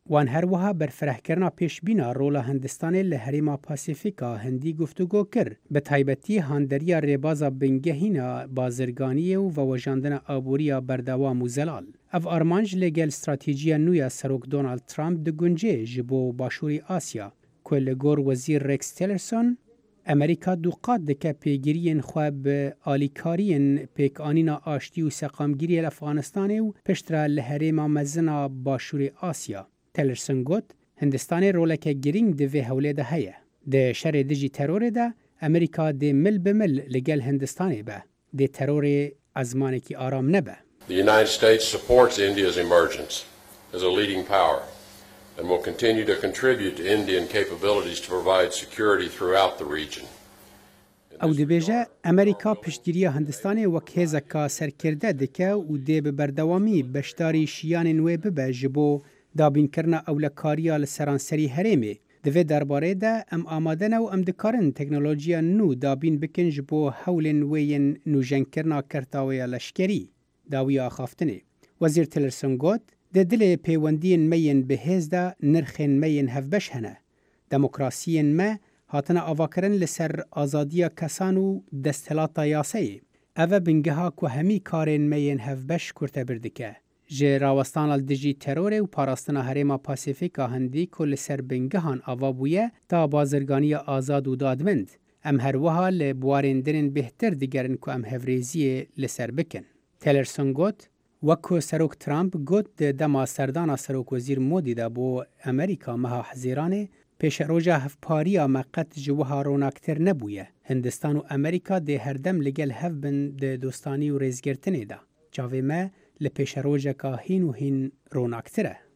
وان هەروەها بەرفرەهکردنا پێشبینا ڕۆڵە هەندستانê li herêma Pasîfîka Hindî guftûgû kir bi taybetî handeriya rêbaza bingehîna bazirganiyê û vewejandina aboriya berdewam û zelal. Ev armanc lêgel stratêjiya nû ya Serok Donald Trump digûnce ji bo Başûrî Asya ku li gor Wezîr Rex Tillerson Amerîka duqat dike pêgiriyên xwe bi alîkariyên pêkanîna aştî û seqamgiriyê li Efxanistanê û piştre li herêma mezina Başûrê Asya. Tillerson got, Hindistanê roleke girîng di vê hewlê de heye. Di şerê dijî terorê de, Amerîka dê mil bi mil li gel Hindistanê be. Dê terorê ezmanekî aram nebe. The United States supports India's emergence as a leading power and will continue to contribute to Indian capabilities to provide security throughout the region. Ew dibêje Amerîka piştgiriya Hindistanê wek hêzeka serkirde dike û dê bi berdewamî beşdarî şiyanên wê bibe ji bo dabînkirina ewlekariya li seranserî herêmê. Di vê derbarê de em amade ne û em dikarin teknolojiya nû dabîn bikin ji bo hewlên wê yên nûjenkirina kertawaya leşkerî. Dawiya axaftinê. Wezîr Tillerson got, di dilê pêwendiyên me yên bi hêz de nirxên me yên hevbeş hene. Demokrasiyên me hatine avakirin li ser azadiya kesan û desthilata yasayê. Ev e bingeha ku hemî karên me yên hevbeş kurtebir dike. Ji rawestana dijî terorê û parastina herêma Pasîfîka Hindî ku li ser bingehan ava bûye ta bazirganiya azad û dadmend. Em her wiha li buwarên dinên bêhtir digerin ku em hevrêziyê li ser bikin. Tillerson got, wek ku Serok Trump got di dema serdana Serokwezîr Modî de bo Amerîka meha hezîranê, pêşeroja hevpariya me qet ji wiha ronaktir nebûye. Hindistan û Amerîka dê herdem li gel hev bin di dostanî û rêzgirtinê de. Çavê me li pêşerojeka hîn û hîn ronaktir e.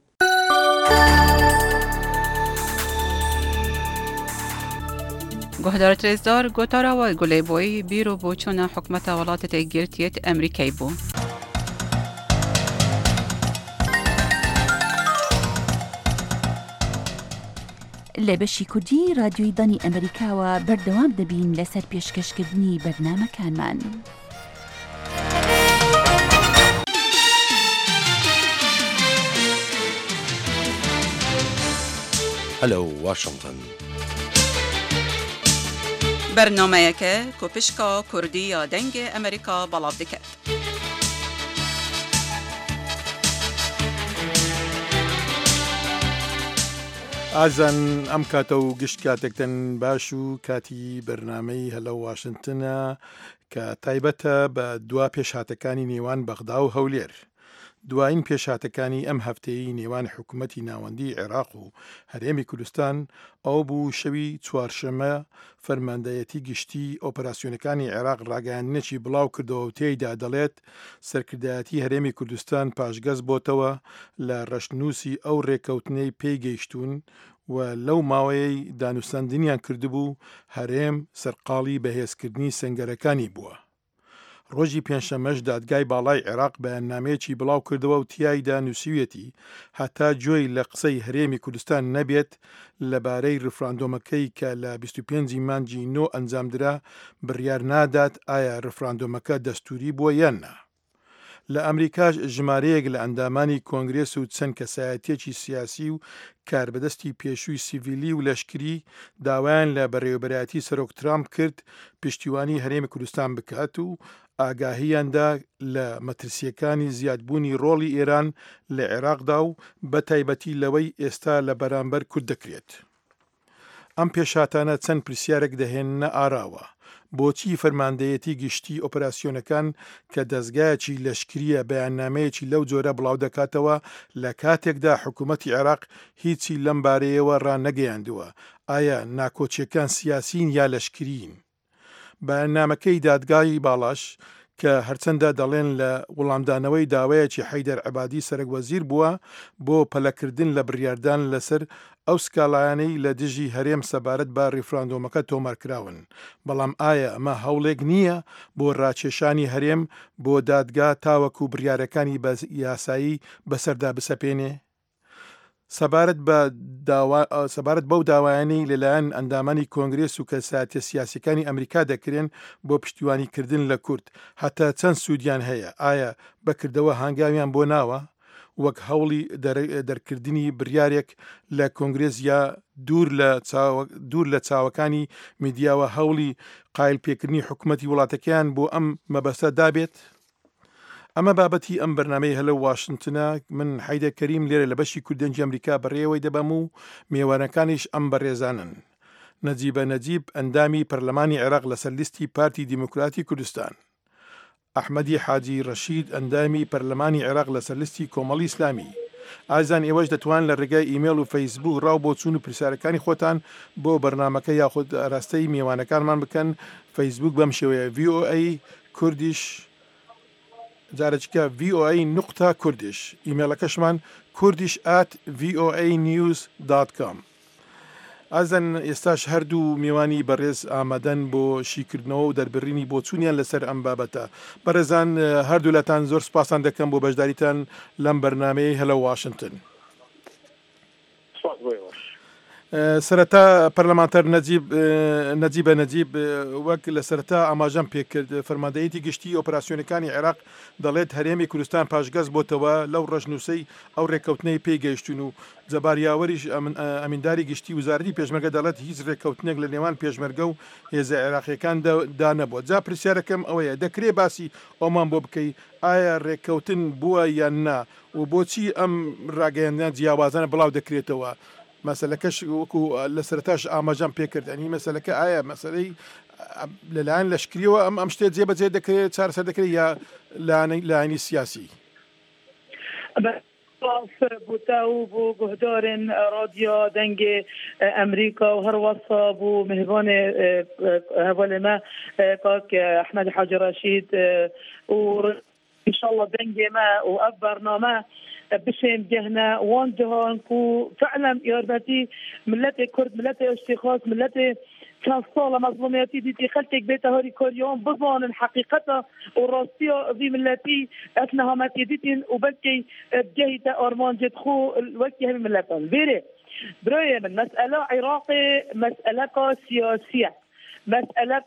گهدار رێزدار گۆتاراوە گولێبۆی بیرۆ بۆ چۆنە حکومەتە وڵاتە تێگرتیێت ئەمریکای بوو. لە بەشی کوردی رادیۆی دانی ئەمریکاوە بەردەوام دەبین لەسەر پێشکەشکردنی بەرنامەکانمان. Hello, Washington. بەرنامەیەکە کۆپشکا کوردی یا دەنگی ئەمریکا بەڵاو دەکات. ئازان ئەم کاتە و گشت کاتێکتەن باش و کاتی بەرنامەی هەلە واشنتنە کە تایبەتە بە دوا پێشهاتەکانی نێوان بەغدا و هەولێر. دوایین پێشهاتەکانی ئەم هەفتەیەی نێوان حکوومەتی ناوەندی عێراق و هەرێمی کوردستان ئەو بوو شەوی چوارشەمە فەرماندەیەتی گشتی ئۆپەراسیۆنەکانی عێراق ڕاگەیاندنێکی بڵاو کردەوە و تێیدا دەڵێت سەرکردایەتی هەرێمی کوردستان پاشگەز بۆتەوە لە ڕەشنووسی ئەو ڕێکەوتنەی پێی گەیشتوون و لەو ماوەیەی دانووساندنیان کردبوو هەرێم سەرقاڵی بەهێزکردنی سەنگەرەکانی بووە. ڕۆژی پێنجشەمەش دادگای باڵای عێراق بەیاننامەیەکی بڵاو کردەوە و تیایدا نووسیوێتی هەتا گوێی لە قسەی هەرێمی کوردستان نەبێت لەبارەی ڕفراندۆمەکەی کە لە بیست و پێنجی مانگی نۆ ئەنجامدرا بڕیار نادات ئایا ڕفراندۆمەکە دەستوری بووە یان نا. لە ئەمریکاش ژمارەیەک لە ئەندامانی کۆنگرێس و چەند کەسایەتێکی سیاسی و کاربەدەستی پێشووی سیڤیلی و لەشکری داوایان لە بەڕێوەبەرایەتی سەرۆک ترامپ کرد پشتیوانی هەرێمی کوردستان بکات و ئاگاهیاندا لە مەترسیەکانی زیادبوونی ڕۆڵی ئێران لە عێراقدا و بە تایبەتی لەوەی ئێستا لە بەرامبەر کورد دەکرێت. ئەم پێشاتانە چەند پرسیارێک دەهێننە ئاراوە. بۆچی فەرماندەیەتی گشتی ئۆپەراسیۆنەکان کە دەستگایەکی لەشکریە بەیاننامەیەکی لەو جۆرە بڵاو دەکاتەوە لە کاتێکدا حکوومەتی عێراق هیچی لەم بارەیەوە ڕانەگەیاندووە؟ ئایا ناکۆچیەکان سیاسین یا لەشکرین؟ بەیاننامەکەی دادگای باڵاش کە هەرچەندە دەڵێن لە وەڵامدانەوەی داوایەکی حەیدەر عەبادی سەرۆکوەزیر بووە بۆ پەلەکردن لە بڕیاردان لەسەر ئەو سکاڵایانەی لە دژی هەرێم سەبارەت بە ڕیفراندۆمەکە تۆمارکراون. بەڵام ئایا ئەمە هەوڵێک نییە بۆ ڕاکێشانی هەرێم بۆ دادگا تاوەکو بڕیارەکانی یاسایی بەسەردا بسەپێنێ؟ سەبارەت بە سەبارەت بەو داوایانەی لەلایەن ئەندامانی کۆنگرێس و کەسایەتیە سیاسیەکانی ئەمریکا دەکرێن بۆ پشتیوانیکردن لە کورد هەتا چەند سوودیان هەیە؟ ئایا بەکردەوە هەنگاویان بۆ ناوە؟ وەک هەوڵی دەرکردنی بریارێک لە کۆنگرێز یا دوور لە چاوەکانی میدیاوە هەوڵی قایل پێکردنی حکوومەتی وڵاتەکەیان بۆ ئەم مەبەستە دابێت؟ ئەمە بابەتی ئەم بەرنامەی هەلە واشنگتنە. من حەیدە کەریم لێرە لە بەشی کوردەنجی ئەمریکا بەڕێوەی دەبەم و میێوانەکانیش ئەم بەڕێزانن. نەجیبە نەجیب ئەندامی پەرلەمانی عێراق لەسەر لیستی پارتی دیموکراتی کوردستان، ئەحمەدی حاجی ڕەشید ئەندامی پەرلەمانی عێراق لەسەر لیستی کۆمەڵی ئیسلامی. ئازان ئێوەش دەتوان لە ڕێگای ئیمێل و فەیسبوک ڕاو بۆ چوون و پرسیارەکانی خۆتان بۆ بەرنامەکە یاخود ئاراستەی میێوانەکانمان بکەن. فەیسبوک بەم شێوەیە ڤی ئۆ ئەی کوردیش جارێکە ڤی ئۆ ئەی نقطە کوردیش. ئیمێلەکەشمان کوردیش ئات ڤی ئۆ ئەی نیوز دات کۆم. ئازن ئێستاش هەردوو میوانی بەڕێز ئامادەن بۆ شیکردنەوە و دەربڕینی بۆ چوونیان لەسەر ئەم بابەتە. بەڕێزان هەردوو لەتان زۆر سپاسان دەکەم بۆ بەشداریتان لەم بەرنامەی هەلە واشنگتن. سەرەتا پەرلەمانتەر نەجیبە نەجیب وەک لە سەرەتا ئاماژەم پێکرد فەرماندەیەتی گشتی ئۆپراسیۆنەکانی عێراق دەڵێت هەرێمی کوردستان پاشگەز بۆتەوە لەو ڕەشنووسەی ئەو ڕێککەوتنەی پێیگەیشتون و جەباریاوەریش ئەمینداری گشتی وزارەتی پێشمەرگە دەڵێت هیچ ڕێککەوتنێک لە نێوان پێشمەرگە و هێزە عێراقیەکان دانەبووە. جا پرسیارەکەم ئەوەیە دەکرێت باسی ئەومان بۆ بکەی ئایا ڕێککەوتن بووە یان نا و بۆچی ئەم ڕاگەیاندنە جیاوازانە بڵاو دەکرێتەوە؟ مەسەلەکەش وەکو لە سەرەتاش ئاماژەم پێکرد ئەنی مەسەلەکە ئایا مەسەلەی لەلایەن لەشکریەوە ئەم ئەم شتێت جێبەجێ دەکرێت چارەسەر دەکرێت یا لایەنی سیاسی؟ بوتا و بو گهدارن رادیو دنگ امریکا و هر وصا بو مهبان هوال ما كاك احمد حاج رشيد و ان شاء الله دنگ ما و اف برنامه بشين جهنا وان جهان كو فعلا ياربتي ملتي كرد ملتي اشتخاص ملتي كان صالة مظلومياتي دي خلتك بيتا هوري كوريون بضان الحقيقة والراستية ذي ملتي أثنها ما تيديتين وبلكي بجهة أرمان جدخو الوكي هم ملتان بيري برأي من مسألة عراقي مسألة سياسية مسألة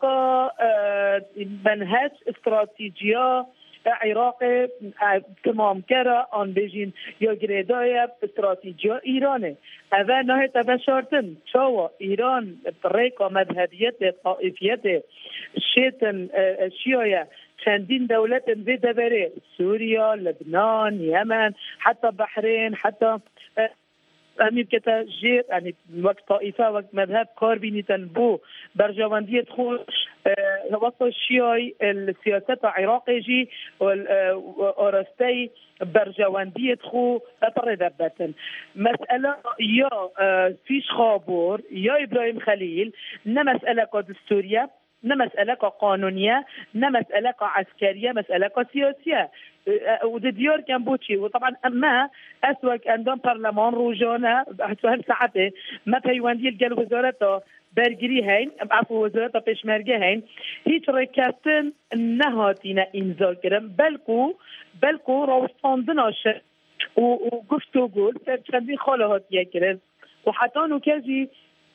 منهج استراتيجية عراقي تمام كرا آن بيجين يا جريدايا استراتيجية إيراني هذا نهاية هذا شرطن شو إيران بطريقة مذهبية طائفية شيطن الشيعية چندین دولت انزیده بره سوریا، لبنان، یمن، حتی بحرین، حتی امیر که تا جیر یعنی وقت طائفه وقت مذهب کار بینیتن بو برجواندیت خود وقت شیعی السیاست عراقی جی و آرستی برجواندیت خو اطرد بتن مسألة یا فیش خابور یا ابراهیم خلیل نه مسألة دستورية نه مسألة قانونية نه مسألة عسكرية مسألة سياسية وده ديار كان بوتشي وطبعا ما أسوأ أندام برلمان روجانا هل ساعته ما بيواندي الجل وزارته برگری هین عفو وزارت پیشمرگه هین هیچ رکستن نهاتینا امضا کردن بلکو بلکو راوستاندناش و گفتگو سر چندین خاله هاتیه کرد و حتی نوکجی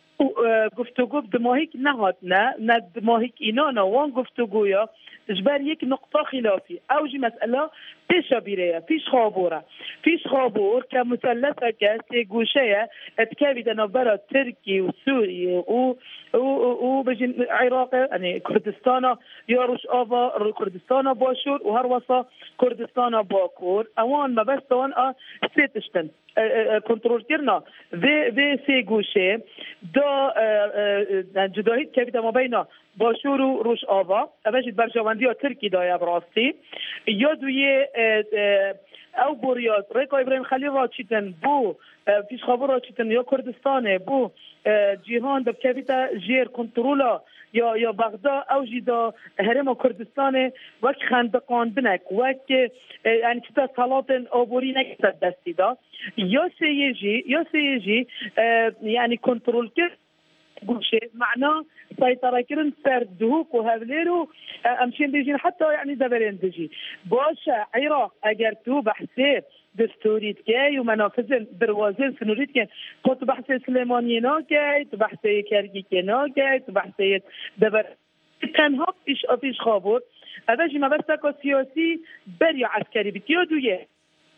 گفتگو دماهیک نهاتنا نه دماهیک اینا نه وان گفتگویا جبر یک نقطه خلافی اوجی مسئله پیش بیره پیش خابوره پیش خابور که مثلثه که سه گوشه اتکاوی دنبرا ترکی و سوریه و و و بجن عراق یعنی کردستان یا روش آوا کردستان باشور و هر وسا کردستان باکور اوان ما بس اوان سیتشتن کنترل کردن و و سه گوشه دا جدایی که ما بین باشور و روش آوا اوجی برجواندی ها ترکی دایا براستی یا دوی او بوریاد ریکا ابراهیم خلیل را چیتن بو پیش خابر را چیتن یا کردستانه بو جیهان دا کویتا جیر کنترولا یا یا بغداد او جیدا هرم کردستان وقت خندقان بنک وقت یعنی چیتا سلاطن آبوری نکتد دستی دا یا سیجی یا سیجی یعنی کنترول کرد گوشه معنا سيطرة كرن فرد دهوك وهذليرو أمشين بيجين حتى يعني دبرين تجي باشا عراق أجر تو بحثي دستوري تكاي ومنافذ بروازين سنوريت كاي كنت بحثي سليماني ناكاي تبحثي كارجيكي ناكاي تبحثي دبر كان هاب إيش أفيش خابور هذا جي ما بس تكو سياسي بريو عسكري بتيودويه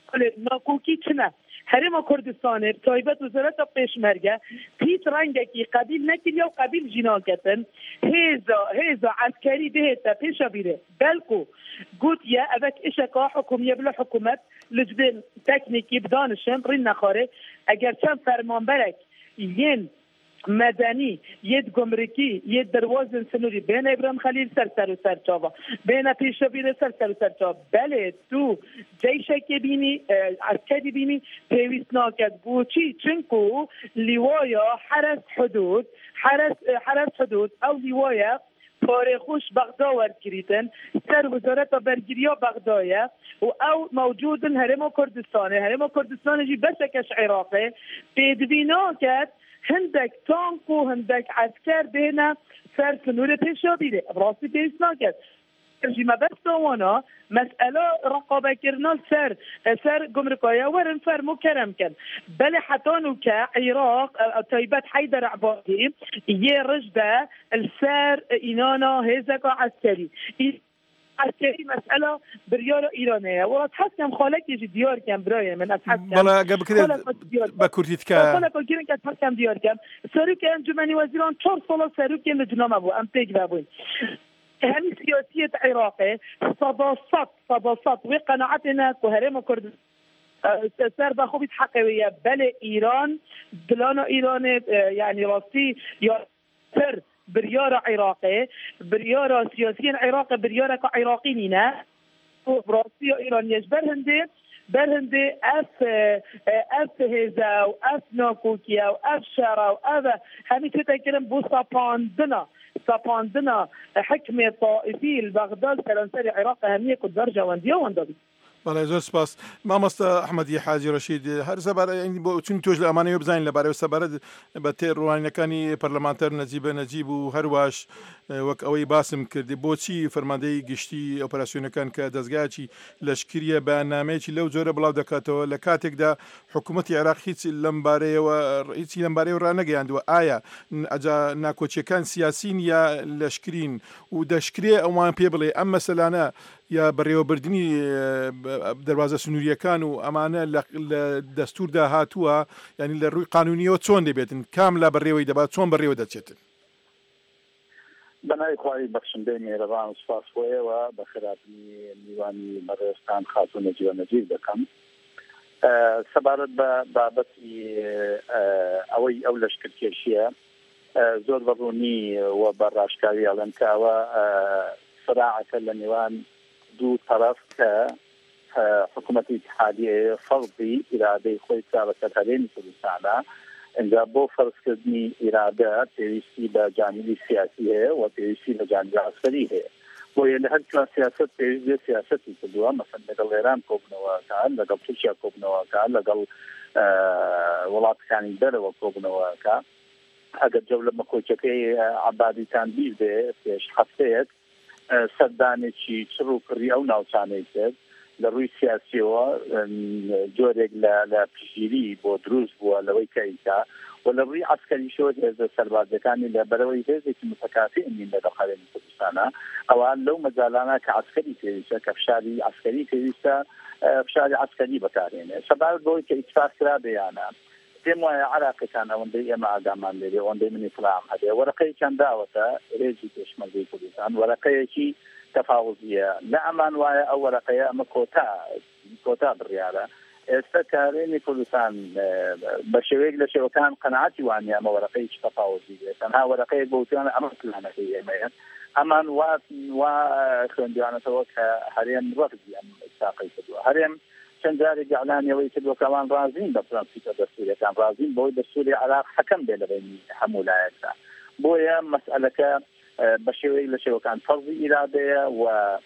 ناکۆکی چنە هەرێما کوردستانê تایبەت وزارەتا پێشمەرگە هیچ ڕەنگێکی قەبیل نەکردیا و قەبیل jî naketin hêza hêza eskerî bihête pêşa bîrê belkû gotiye evek îşeka hikûmiye bila hikûmet li cibên teknîkî bidanişin rîn nexwarê eger çend fermanberek yên مدنی یه گمرکی یه دروازن سنوری بین ابراهیم خلیل سر سر و سر چاوا بین پیشبیر سر سر و سر چاوا بله تو جیشکی بینی عسکری بینی پیوست ناکد بوچی چنکو لیوایا حرس حدود حرس حرس حدود او لیوایا پارخوش بغدا ورد کریتن سر وزارت برگیریا بغدایه و او موجودن هرم کردستانه هرم کردستانه جی بسکش عراقه پیدوینا کد هندك تانك وهندك عسكر بين سر سنور بيشابيري براسي بيس ناكد ما بس وانا مسألة رقابة كرنا سر سر جمركايا ورن فرمو كرم كان بل حتى نوكا عراق طيبات حيدر عبادي يرجدا السر إنانا هزكا عسكري عسكري مسألة بريارة إيرانية وأتحكم خالك يجي ديار كم براي من أتحكم بلا قبل كده بكورتيت كا خالك وكيرن كأتحكم ديار كم ساروك أنجمني وزيران شهر صلاة ساروك لجنام أبو أم تيج بابوين هم سياسية عراقي صداصات صداصات وقناعتنا كهرم كرد سر بخوب حقيقية بل إيران دلانا إيران يعني راستي يا سر بريارة عراقي بريارة سياسيين عراقي بريارة كعراقيين براسية إيران يجبر هندي برهندي اف اف هزا واف ناكوكيا واف شارا واف همي تتكلم بو صاباندنا صاباندنا حكمة طائفي البغداد فرنسا العراق أهمية كدرجة واندية واندبي بەڵێ زۆر سپاس مامۆستا ئەحمەدی حاجی ڕەشید هەر سەبارە بۆ چون تۆش لە ئەمانەوە بزانین لەبارەوە سەبارەت بە تێر ڕوانینەکانی پەرلەمانتەر نەجیبە نەجیب و هەروەش وەک ئەوەی باسم کردی بۆچی فەرماندەی گشتی ئۆپەراسیۆنەکان کە دەستگایکی لەشکریە بەیاننامەیەکی لەو جۆرە بڵاو دەکاتەوە لە کاتێکدا حکوومەتی عێراق هیچ لەم بارەیەوە هیچی لەم بارەیەوە ڕانەگەیاندووە ئایا ئەجا ناکۆچیەکان سیاسین یا لەشکرین و دەشکرێ ئەوان پێ بڵێ ئەم مەسەلانە یا بەڕێوەبردننی دەواازە سنووریەکان و ئەمانە لە دەستوردا هاتووە ینی لە ڕووی قانونیەوە چۆن دەبێتن کام لا بەڕێوەی دەبات چۆن بەڕێوە دەچێتن بەناوی خۆی بەخشندەی میێرەبان سوپاس بۆیەوە بە خراپنی میوانی بەڕێستان خاتون نەجیبە نەجیب دەکەم سەبارەت بە بابەتی ئەوەی ئەو لەشکرکێشیە زۆر بەڕوونی و بەڕاشکاوی ئەڵێن کاوە صراعەکە لە نێوان دوو طرف کە حکوومەتی اتحادیە فەرضی ئیرادەی خۆی چاوەکەت هەرێمی کوردستانە اینجا بۆ فەرزکردنی ئیرادە پێویستی بە جانبی سیاسی هەیە و پێویستی بە جانبی عەسکەری هەیە بۆیە لە هەر کلا سیاست پێویست سیاسەتی کردووە مەسەن لەگەڵ ئێران کۆبنەوەکان لەگەڵ تورکیا کۆبنەوەکان لەگەڵ وڵاتەکانی دەرەوە کۆبنەوەکە ئەگەر جەولە مەکۆچەکەی عەبادیتان بیر بێ پێش هەفتەیەک سەردانێکی چڕ و کڕی ئەو ناوچانەی کرد لە ڕووی سیاسیەوە جۆرێک لە پشگیری بۆ دروست بووە لەوەی کەیکا و لە ڕووی عەسکەریشەوە هێزە سەربازەکانی لە بەرەوەی هێزێکی متەکافئین لەگەڵ هەرێمی کوردستانە ئەوان لەو مەجالانە کە عەسکەری پێویستە کە فشاری عەسکەری پێویستە فشاری عەسکەری بەکارهێنێ سەبارەت بەوەی کە ئیتفاق کرا بەیانە پێم وایە عراقەکان ئەوەندەی ئێمە ئاگامان لێرێ ئەوەندەی منی فڵام هەبێ وەرەقەیەکیان داوەتە هێزی پێشمەرگەی کوردستان وەرەقەیەکی تەفاوزیە لە ئەمان وایە ئەو وەرەقەیە ئەمە کۆتا کۆتا بڕیارە ئێستا کارێنی کوردستان بە شێوەیەک لە شێوەکان قەناعەتی وانە ئەمە وەرەقەیەکی تەفاوزی بێت تەنها وەرەقەیەک بۆ وتیانە ئەمە پلانەکەی ئێمەیە ئەمان وا وا خوێندوانەتەوە کە هەرێم ڕەفزی ئەم ساقەی کردووە هەرێم چەند جارێک ئەعلانیەوەی کردووە کە ئەوان ڕازین بە پرەنسیپە دەستوریەکان ڕازین بۆی دەستوری عێراق حەکەم بێ لە بینی هەموو لایەکدا بۆیە مەسئلەکە بە شێوەیەک لە شێوەکان فەرضی ئیرادەیە و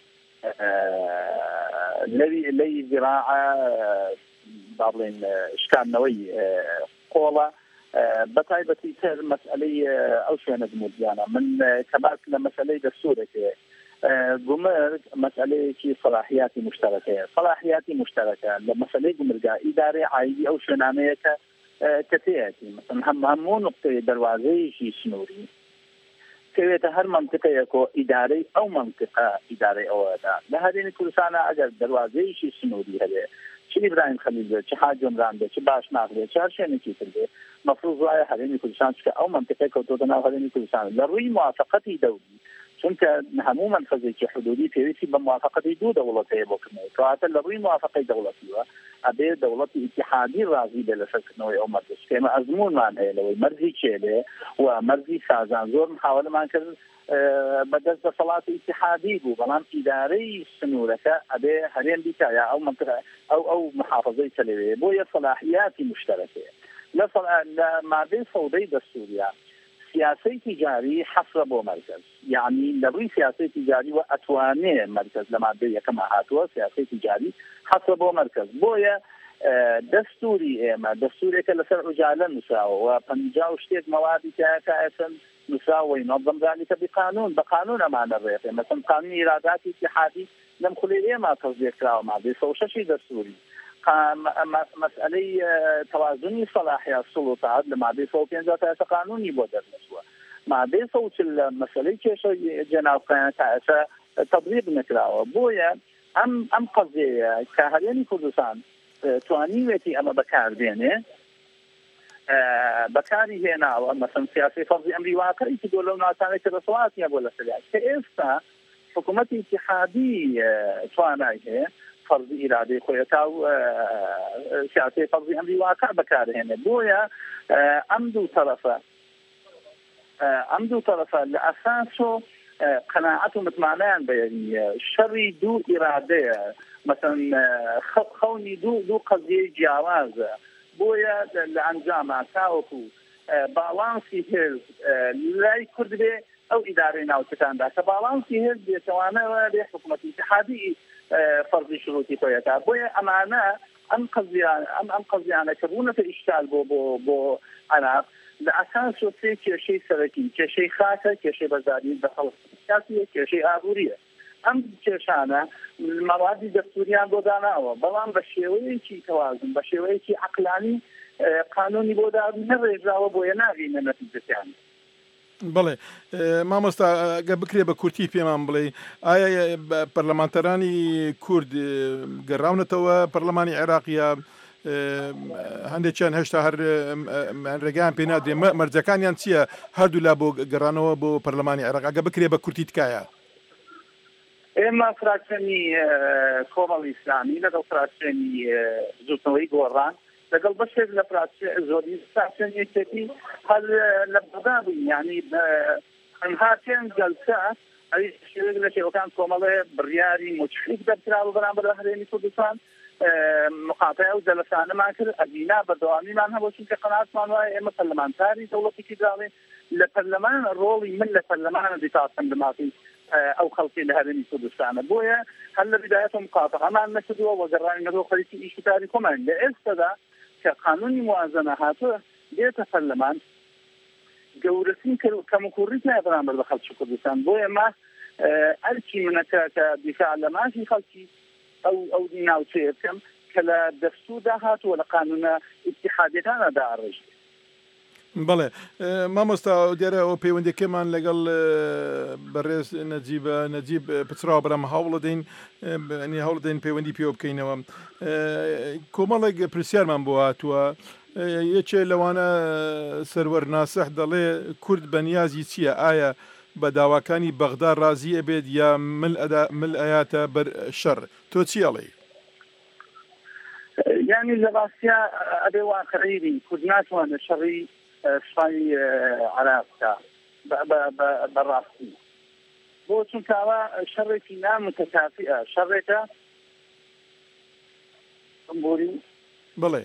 لەوی لەی زراعە با بڵێن شکاندنەوەی قۆڵە بەتایبەتی تر مەسئلەی ئەو شوێنە دمودیانە من کەباس لە مەسئلەی دەستورێکێ گومرگ مەسئلەیەکی صلاحیاتی مشترکەیە صلاحیاتی مشترکە لە مەسئلەی گومرگا ئیدارەی عایدی ئەو شوێنانەیە کە کەتەیەکی مثلا هەم هەموو نقطەی دەواازەیەکی سنووری کەوێتە هەر منطقەیەک و ئیدارەی ئەو منطقە ئیدارەی ئەوەدا لە هەرێمی کوردستانە ئەگەر دەواازەیەکی سنووری هەبێ چ ئیبراهیم خەلیل بێت چ حاج عمران بێت چ باشناق بێت چ هەر شوێنێکی تر بێت مەفروض وایە هەرێمی کوردستان چکە ئەو منطقەی کەوتۆتە ناو هەرێمی کوردستان لە ڕووی موافقەتی دەولی چونکە هەموو منفەزێکی حدودی پێویستی بە موافقەتی دوو دەوڵەت هەیە بۆ کردنەوەی کەواتە لە ڕووی موافقەی دەوڵەتیوە ئەبێ دەوڵەتی ئیتیحادی ڕازی بێ لەسەرکردنەوەی ئەو مەرجە ئێمە ئەزموونمان هەیە لەوەی مەرجی کێ بێ و مەرجی سازان زۆر محاولەمان کرد بەدەست دەسەڵاتی ئیتیحادی بوو بەڵام ئیدارەی سنوورەکە ئەبێ هەرێم بیکا یا ئەو منطقە ئەو ئەو محافظەی چلەوێ بۆیە صلاحیاتی مشترکەیە لە مادەی سەودەی دەستوریە سیاسی تجاری حصر بۆ مرکز یعنی لەڕووی سیاسی تجاری و ئەتوانێ مرکز لە مادەی یەکەم هاتووە سیاسی تجاری حصر بۆ مرکز بۆیە دەستوری ئێمە دەستورێکە لەسەر عجالە نووساوە و پەنجا و شتێک مەوادی تایەکە ئەسن نووساوەی نظم ذلك بقانون بقانون ئەمانە ڕێکێ مثلا قانون ئیراداتی اتحادی لەم خولی ئێمە تەوزیع کراوە مادەی سەد و شەش دەستوری مسألة توازن صلاحيات السلطات لمادة سو بينزا تاسا قانوني بودر نسوا مادة سو المسألة كيش جناب تاسا تطبيق نكراوه بويا ام ام قضية كهريني كردستان توانيوتي اما بكار دينه بكاري هنا مثلا سياسي فرض امري واقعي تقول لو ناتاني كرسوات يقول لسليا كيستا حكومة اتحادي توانايه فرض إرادة خويتا و سياسي فرض أمري واقع بكاره هنا بويا أمدو طرفة أمدو طرفة لأساسه قناعته متمعنان بيني شري دو إرادة مثلا خوني دو دو قضية جواز بويا لأنجام تاوكو بالانسي هيل لا يكرد به أو إدارة ناوتكان دا كبالانسي هيل بيتوانا لحكومة اتحادي فرض شروطي كويتا بويا أمانة أم قضيان أم أم قضيان كبونة الإشكال بو بو بو أنا لأساس وفي كشيء سرقي كشيء خاصة كشيء بزاري دخل سياسي كشيء عبورية أم كشانة المواد الدستورية بودانا وبلان بشيوي كي توازن بشيوي كي عقلاني قانوني بودانا نرجع وبويا ناغي من نتيجة يعني بڵێ مامۆستا گە بکرێ بە کورتی پێمان بڵێ ئایا پەرلەمانتەرانی کورد گەڕاونەتەوە پەرلەمانی عێراقیە هەندێکیان هێشتا هەر ڕێگەیان پێ نادرێ مەرجەکانیان چییە هەردوو لا بۆ گەڕانەوە بۆ پەرلەمانی عێراق ئەگە بکرێ بە کورتی تکایە ئێمە فراکسیۆنی کۆمەڵی ئیسلامی لەگەڵ فراکسیۆنی زوتنەوەی گۆڕان لەگەڵ بەشێک لە زۆری فراکسیۆنیەکێتی هەر لە بەغدا بووین یعنی هاتێن جەلسە ئەوی شێوەیەک لە شێوەکان کۆمەڵێ بڕیاری مچخیک دەرکراوە بەرامبەر بە هەرێمی کوردستان مقاطعە و جەلسانەمان کرد ئەبینا بەردەوامیمان هەبوو چونکە قەناعەتمان وایە ئێمە پەرلەمانتاری دەوڵەتێکی داڵێ لە پەرلەمان ڕۆڵی من لە پەرلەمانە دیتاسم دەماتی ئەو خەڵکی لە هەرێمی کوردستانە بۆیە هەر لە بدایەتەوە مقاطعەمان نەکردووە وەگەڕانی نەبوو خەریکی ئیشی تاری کۆمان لە ئێستادا کە قانونی موازنە هاتووە دێتە پەرلەمان گەورەترین کەموکوڕیتە بەرامبەر بە خەڵکی کوردستان بۆیە ما ئەرکی منەکە کە دیفاع لە مافی خەڵکی ئەو ئەو ناوچەیە بکەم کە لە دەستوردا هاتووە لە قانونە ئیتیحادیەکانەدا ئاڕێژێ بەڵێ مامۆستا دیارە ئەو پەیوەندیەکەمان لەگەڵ بەڕێز نەجیبە نەجیب پچراوە بەرەم هەوڵ دەین هەوڵ دەین پەیوەندی پێوە بکەینەوە کۆمەڵێک پرسیارمان بۆ هاتووە یەکێ لەوانە سەروەر ناسەح دەڵێ کورد بەنیازی چییە ئایا بە داواکانی بەغدا ڕازی ئەبێت یا مل ئەیاتە بەر شەڕ تۆ چی ئەڵێ یعنی لە ڕاستیا ئەبێ واقعی کورد ناتوانێت شەڕی سوپای عراقکە بەڕاستی بۆ چونکەوە شەڕێکی نامتەکافئە شەڕێکە بۆری بڵێ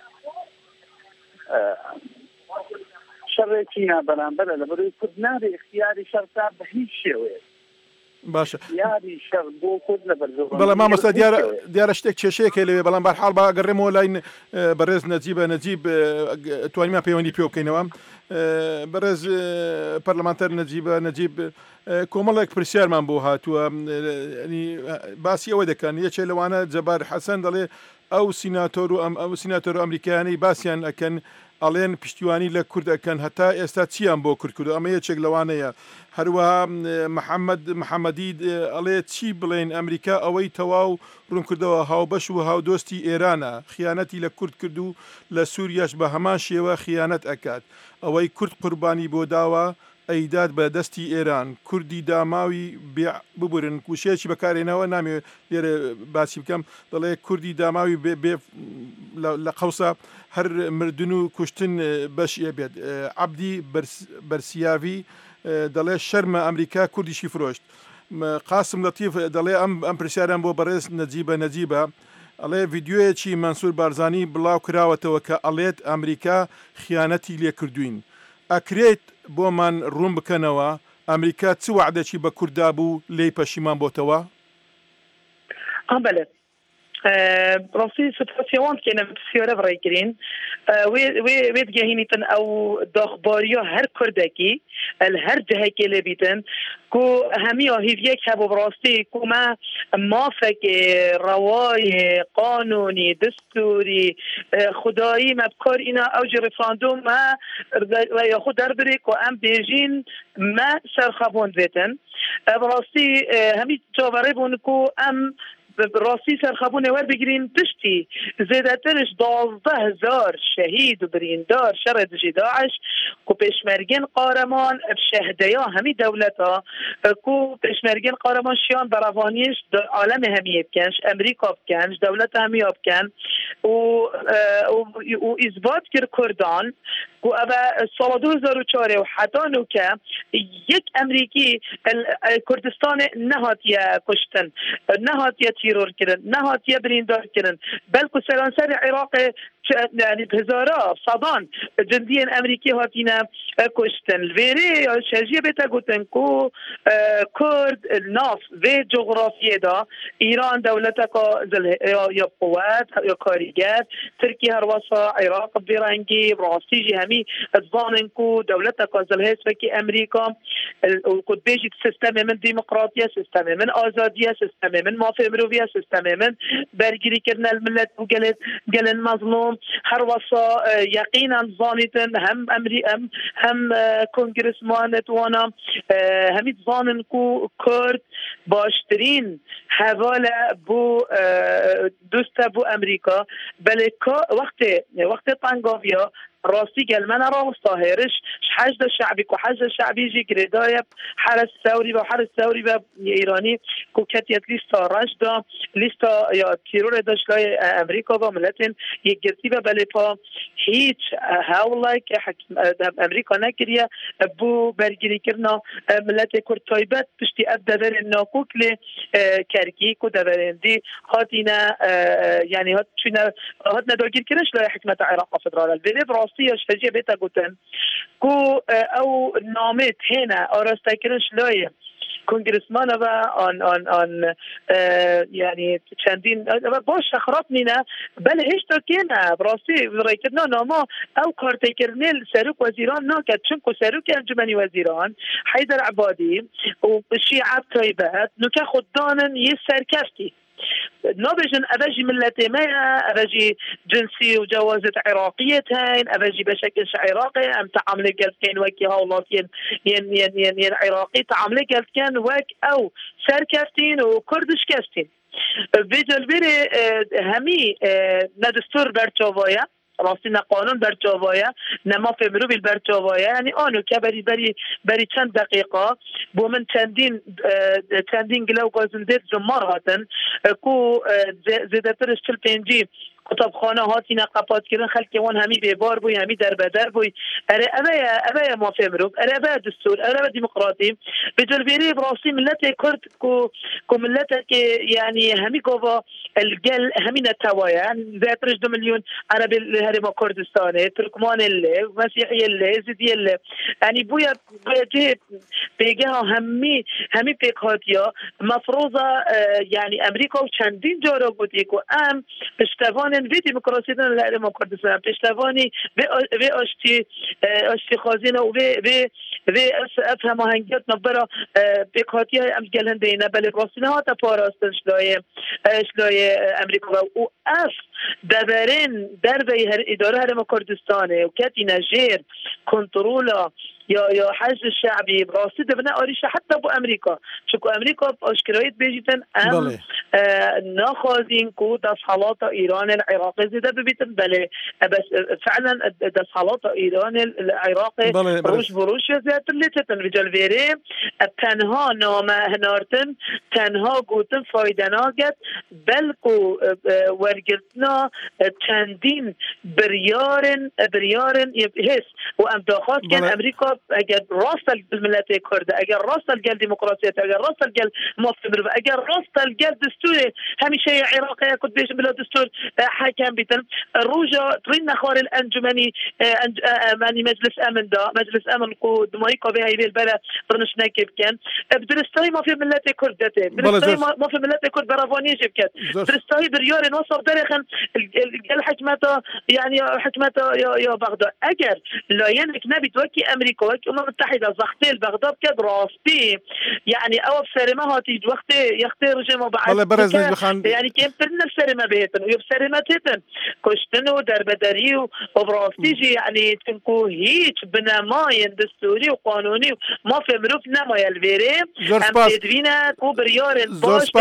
شەڕێکی نابەرامبەرە لەبەرەوەی کورد نابێ اختیاری شەڕتا بە هیچ شێوەیە باشە یاری شەڕ بۆ کورد لە بەرزەوە بەڵێ مامۆستا دیارە شتێک کێشەیەکە لەوێ بەڵام بەرحاڵ باگەڕێمەوە لاین بەڕێز نەجیبە نەجیب توانیمان پەیوەندی پێ بکەینەوە بەڕێز پەرلەمانتەر نەجیبە نەجیب کۆمەڵێک پرسیارمان بۆ هاتووە باسی ئەوە دەکەن یەکێ لەوانە جەبار حەسەن دەڵێ ئەو سیناتۆر و ئەم ئەو سیناتۆر ئەمریکایانەی باسییان ئەکەن ئەڵێن پشتیوانی لە کوردەکەن هەتا ئێستا چیان بۆ کورد کرد ئەمە یەکێک لەوانەیە هەروەها محەممەد محەممەدی ئەڵێ چی بڵێن ئەمریکا ئەوەی تەواو ڕوون کردەوە هاوبەش و هاودۆستی ئێرانە خیانەتی لە کورد کرد و لە سووریاش بە هەمان شێوە خیانەت ئەکات ئەوەی کورد قوربانی بۆ داوە ئەیداد بە دەستی ئێران کوردی داماوی ببورن کوشێکی بەکارێنەوە نامێ لێرە باسی بکەم دەڵێ کوردی داماوی لە قەوسە هەر مردن و کوشتن بەشیە بێت عەبدی بەرسیاوی دەڵێ شەرمە ئەمریکا کوردیشی فرۆشت قاسم لەتیف دەڵێ ئەم ئەم پرسیاران بۆ بەڕێز نەجیبە نەجیبە ئەڵێ ڤیددیۆیەکی مەنسوور بارزانی بڵاو کراوەتەوە کە ئەڵێت ئەمریکا خیانەتی لێ کردوین ئەکرێت بۆمان ڕوون بکەنەوە ئەمریکا چ وعدێکی بە کووردا بوو لێی پەشیمان بۆتەوە؟ بەڵێ ڕاستی سوتاسیۆن کێنە پرسیارە بڕێگرین وێ دگەهینیتن ئەو داخباریە هەر کوردێکی هەر جهێکێ لێ بیتن کو هەمی هیڤیەک هەبوو بڕاستی کومە مافێکی ڕەوای قانونی دستوری خودایی مەبکار ئینا ئەوجی ڕفراندۆم مە یاخود دەربرێ کو ئەم بێژین مە سەرخەبۆن بێتن بڕاستی هەمی جاوەڕێ بوون کو ئەم راستی سرخبونه وەربگرین پشتی زێدەترش دوازده هزار شهید و بریندار شر دژی داعش کو پێشمەرگên قارەمان شەهدەیا هەمی دەولەتا کو پێشمەرگên قارەمان شیان بەڕەوانیش عالەمی هەمیە بکەنش ئەمریکا بکەنش دەولەت هەمیە بکەن و ئیزبات کرد کوردان کو ئەبە ساڵ دو هزار و چوار و حتا نوکە یەک ئەمریکی کوردستان نەهاتیە کوشتن نەهاتیە تیرۆر کردن نەهاتیە بریندار کردن بەلکو سەرانسەری عێراق يعني هزارا صدان جنديا امريكي هاتينا كوشتن الفيري شاجيه بيتا قوتن كو كرد الناف في جغرافيا دا ايران دولتك يا قوات يا كاريجات تركيا هروسا عراق بيرانجي براسيجي همي تظانن كو دولتك زلهيس فكي امريكا وكود بيجي سيستم من ديمقراطيه سيستم من ازاديه سيستم من مافيا مروفيا سيستم من برجري كرنا الملت وقالت قال مظلوم هر وصا يقينا ظانتن هم امري ام هم كونغرسمان توانا همي ظانن كو كرد باشترين حواله بو دوست بو امريكا بل وقت وقت طنجافيا راسي قال ما نرى صاهرش حشد الشعبي كو حشد الشعبي يجي كريدايا حرس ثوري وحرس ثوري ايراني كو كاتيت ليستا رشدا ليستا يا تيرور داشلاي امريكا وملتن يجرتيبه بلفا هيج هاولايك حكم امريكا نكريا بو برگري كرنا ملت كرد تايبت بشتي ابدبر الناكوك ل كركي كو دبرندي هاتينا يعني هات شنا هاتنا داگير كرش لا حكمه العراق فدرال البلد راسيه شفجيه بيتا قوتن كو او نامت هنا اراستاكرش لايه کنگرسمان و آن آن آن یعنی چندین باش خرابنینا بله هیچ تا که نه براستی رایتنا ناما او کارت کرنل سروک وزیران ناکد چون که سروک انجمنی وزیران حیدر عبادی و شیعه طیبت نکه خوددانن یه سرکشتی نابجن أبجي ملتي ما أبجي جنسي وجوازة عراقية هين أبجي بشكل عراقي أم تعامل قلت كان وكي هاولات ين ين ين ين, ين عراقي تعامل قلت كان وك أو سركفتين وكردش كفتين بيجل بيري همي ندستور برتوفايا راستینا قانون بر جاوایا نما فمرو بیل بر جاوایا یعنی آنو که بری بری بری چند دقیقه بو من چندین چندین گلو گازنده زمار هاتن کو زیده ترش چل پنجی کتابخانه هاتینا قپات کردن خلک وان همی بیبار بوی همی در بدر بوی اره اوه اوه ما فمرو اره اوه دستور اره اوه ديمقراطي بجلبيري براسي ملتي كرد كو كو ملتي يعني همي قوة الجل همي نتوايا ذات رجل مليون عربي الهرم كردستاني تركمان اللي مسيحي اللي زيدي اللي يعني بويا بويا جي بيجها همي همي بيقاتيا مفروضة يعني أمريكا وشندين جارا بوديكو أم اشتفان في ديمقراطية الهرم كردستان اشتفاني في أشتي أشتي خازينة وفي في في أفهم هنجات نبرة بيقاتيا أم جلهن دينا بل براسينا هاتا باراستن شلاية شلاية ئەمریکا و ئەف دەبەرێن دەربەی ئیدارە هەرێمە کوردستانê و کاتی نەژێر کۆنتڕۆلا یا یا حەج الشعبی ڕاستی دەبنە ئاریشە حتا بۆ ئەمریکا چونکو ئەمریکا ئاشکرایت بێژیتن ئەم ناخوازین کو دەسەڵاتە ئیران العێراقی زێدە ببیتن بەلێ بەس فعلا دەسەڵاتە ئیران العێراقی ڕۆژ بۆ ڕۆژ زیاتر لێتن بجەلڤێرێ تەنها نامە هەنارتن تەنها گوتن فایدە ناگەت بەلکو وەرگرتنا چەندین بریارن بریارن هێز و ئەم داخواستکەن ئەمریکا اگر راست الملت کرده اگر راست الگل دموکراسیت اگر راست الگل مفبر اگر راست الگل دستور همیشه عراقی کد بیش بلا دستور حکم بیتن روجا ترین نخار الانجمنی معنی مجلس امن دا مجلس امن کو دمایی کا به هیل بلا برنش نکب کن بدرستای ما فی ملت کرده درستای ما فی ملت کرد برافانی جب کن درستای بریار نصب درخن الحكمة يعني حكمة يا يا بغداد اگر لاينك نبي توكي امريكا وكي الامم المتحده زختي بغداد كد راستي يعني او بسرمه هاتي وقت يختار رجيم بعد يعني كيف بدنا السرمه بيتن ويبسرمه تتن كشتنو دربدري وبراستيجي يعني تنكو هيك بنماي دستوري وقانوني ما في مروف نماي الفيري ام تدوينه كو بريار باش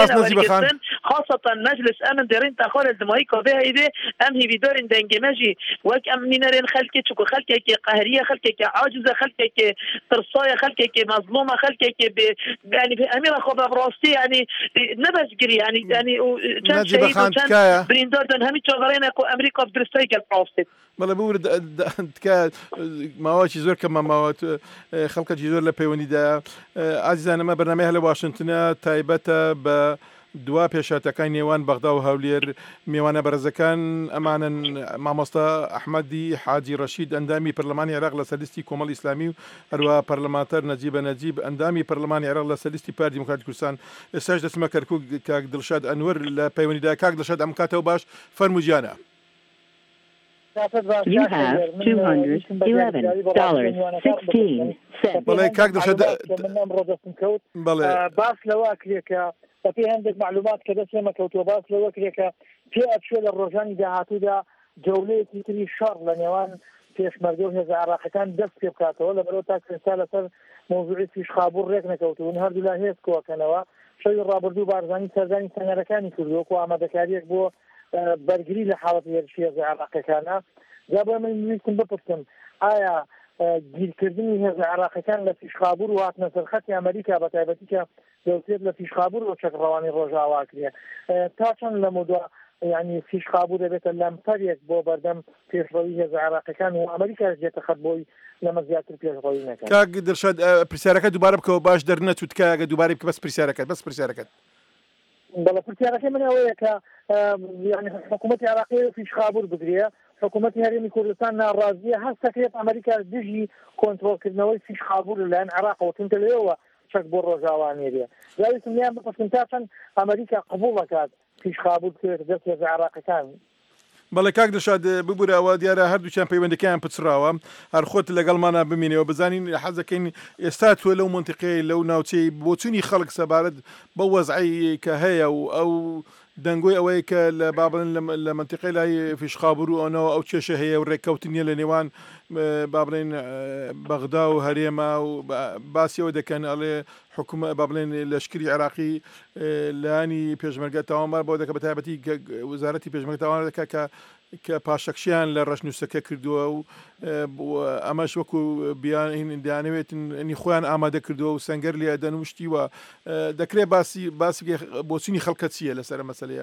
خاصه مجلس امن دارين تاخر الدمائي كوبي هيدي ام هي بدور دنجمجي وك ام مينرين خلكي تشكو خلكي قهريه خلكي عاجزه خلكي ترصايه خلكي مظلومه خلكي يعني اميره خو براستي يعني نبش جري يعني يعني كان شيء كان بريندوردن همي تشوفرينا كو امريكا بدرستي البروستيت بەڵێ بورد تکە ماوەکی زۆر کەمە ماوەت خەڵکەکی زۆر لە پەیوەندیدا ئازیزانەمە بەرنامەی هەلە واشنگتنە تایبەتە بە دوا پێشاتەکان نێوان بەغدا و هەولێر میوانە بەرزەکان ئەمانن مامۆستا ئەحمەدی حاجی ڕەشید ئەندامی پەرلەمانی عێراق لە سەرلیستی کۆمەڵ ئیسلامی و هەروە پەرلەمانتەر نەجیبە نەجیب ئەندامی پەرلەمانی عێراق لە سەرلیستی پارتی دیموکراتی کوردستان ئێستاش دەچمە کەرکووک کاک دڵشاد ئەنوەر لە پەیوەندیدا کاک دڵشاد ئەم کاتەوە باش فەرمووجیانە You have two hundred eleven dollars sixteen cents. بەڵێ کاک دڵشاد بەڵێ باس لەوە کرێکە بەپێ هەندێک معلومات کە دەست لێمە کەوتووە باس لەوە کرێکە پێ ئەچێ لە ڕۆژانی داهاتوودا جەولەیەکی تری شەڕ لە نێوان پێشمەرگە و هێزە عێراقیەکان دەست پێ بکاتەوە لەبەرەوە تا ئێستا لەسەر مۆزوعی فیشخابوور ڕێک نەکەوتوون هەردوو لا هێز کۆکەنەوە شەوی ڕابردوو بارزانی سەردانی سەنگەرەکانی کردووە و ئامادەکاریەک بۆ بەرگری لە حاڵەتی هێرشی هێزە عێراقیەکانە جا بۆ من ویستم بپرسم ئایا گیرکردنی هێزە عێراقیەکان لە فیشخابوور و هاتنە سەرخەتی ئەمریکا بە تایبەتی کە دەوترێت لە فیشخابوور و چەکڕەوانی ڕۆژاوا کرێ تا چەند لە مودووە يعني فیشخابوور دەبێتە لەمپەرێک بۆ بەردەم پێشڕەوی هێزە عێراقیەکان و ئەمریکا دێتە خەت بۆی لەمە زیاتر پێشڕەوی نەکات. کاک دڵشاد پرسیارەکە دووبارە بکەوە باش دەرنەچوت کە ئەگە دووبارە بکە بەس پرسیارەکەت بەس پرسیارەکەت بەڵێ پرسیارەکەی من ئەوەیە کە يعني حکوومەتی عێراقی فیشخابوور بگرێ حکوومەتی هەرێمی کوردستان ناڕازیە هەست دەکرێت ئەمریکا دژی کۆنتڕۆلکردنەوەی فیشخابوور لەلایەن عێراقەوە چونکە لەوێەوە چەک بۆ ڕۆژاوانێریە یاویستم لیان بپرسم تا چەند ئەمریکا قبوڵ دەکات فیشخابوور کرێت دەست هێزە عێراقیەکان. بەڵێ کاک دڵشاد ببوورەوە دیارە هەردووچیان پەیوەندەکەیان پچراوە هەر خۆت لەگەڵمانە بمینەوە بزانین حەزەکەین ئێستا تۆ لەو منتیقەی لەو ناوچەی بۆچوونی خەڵک سەبارەت بە وەزعی کە هەیە و ئەو دەنگۆی ئەوەی کە لە بابن لە منتیقەی لای فیشخابوور و ئەوەوە ئەو کێشە هەیە و ڕێککەوتنیە لە نێوان بابڵێن بەغدا و هەرێمە و باسیەوە دەکەن ئەڵێ حکومە بابڵێن لەشکری عێراقی لانی پێشمەرگە تاوانبار بۆ دەکە بە تایبەتی وزارەتی پێشمەرگە تاوان دەکە کە کە پاشەکشیان لە ڕەشنووسەکە کردووە و ئەمەش وەکو بیان دەیانەوێت نی خۆیان ئامادە کردووە و سەنگەر لێ دەنوشتیوە دەکرێت باسی باسی بۆچوونی خەڵکە چییە لەسەر مەسەلەیە؟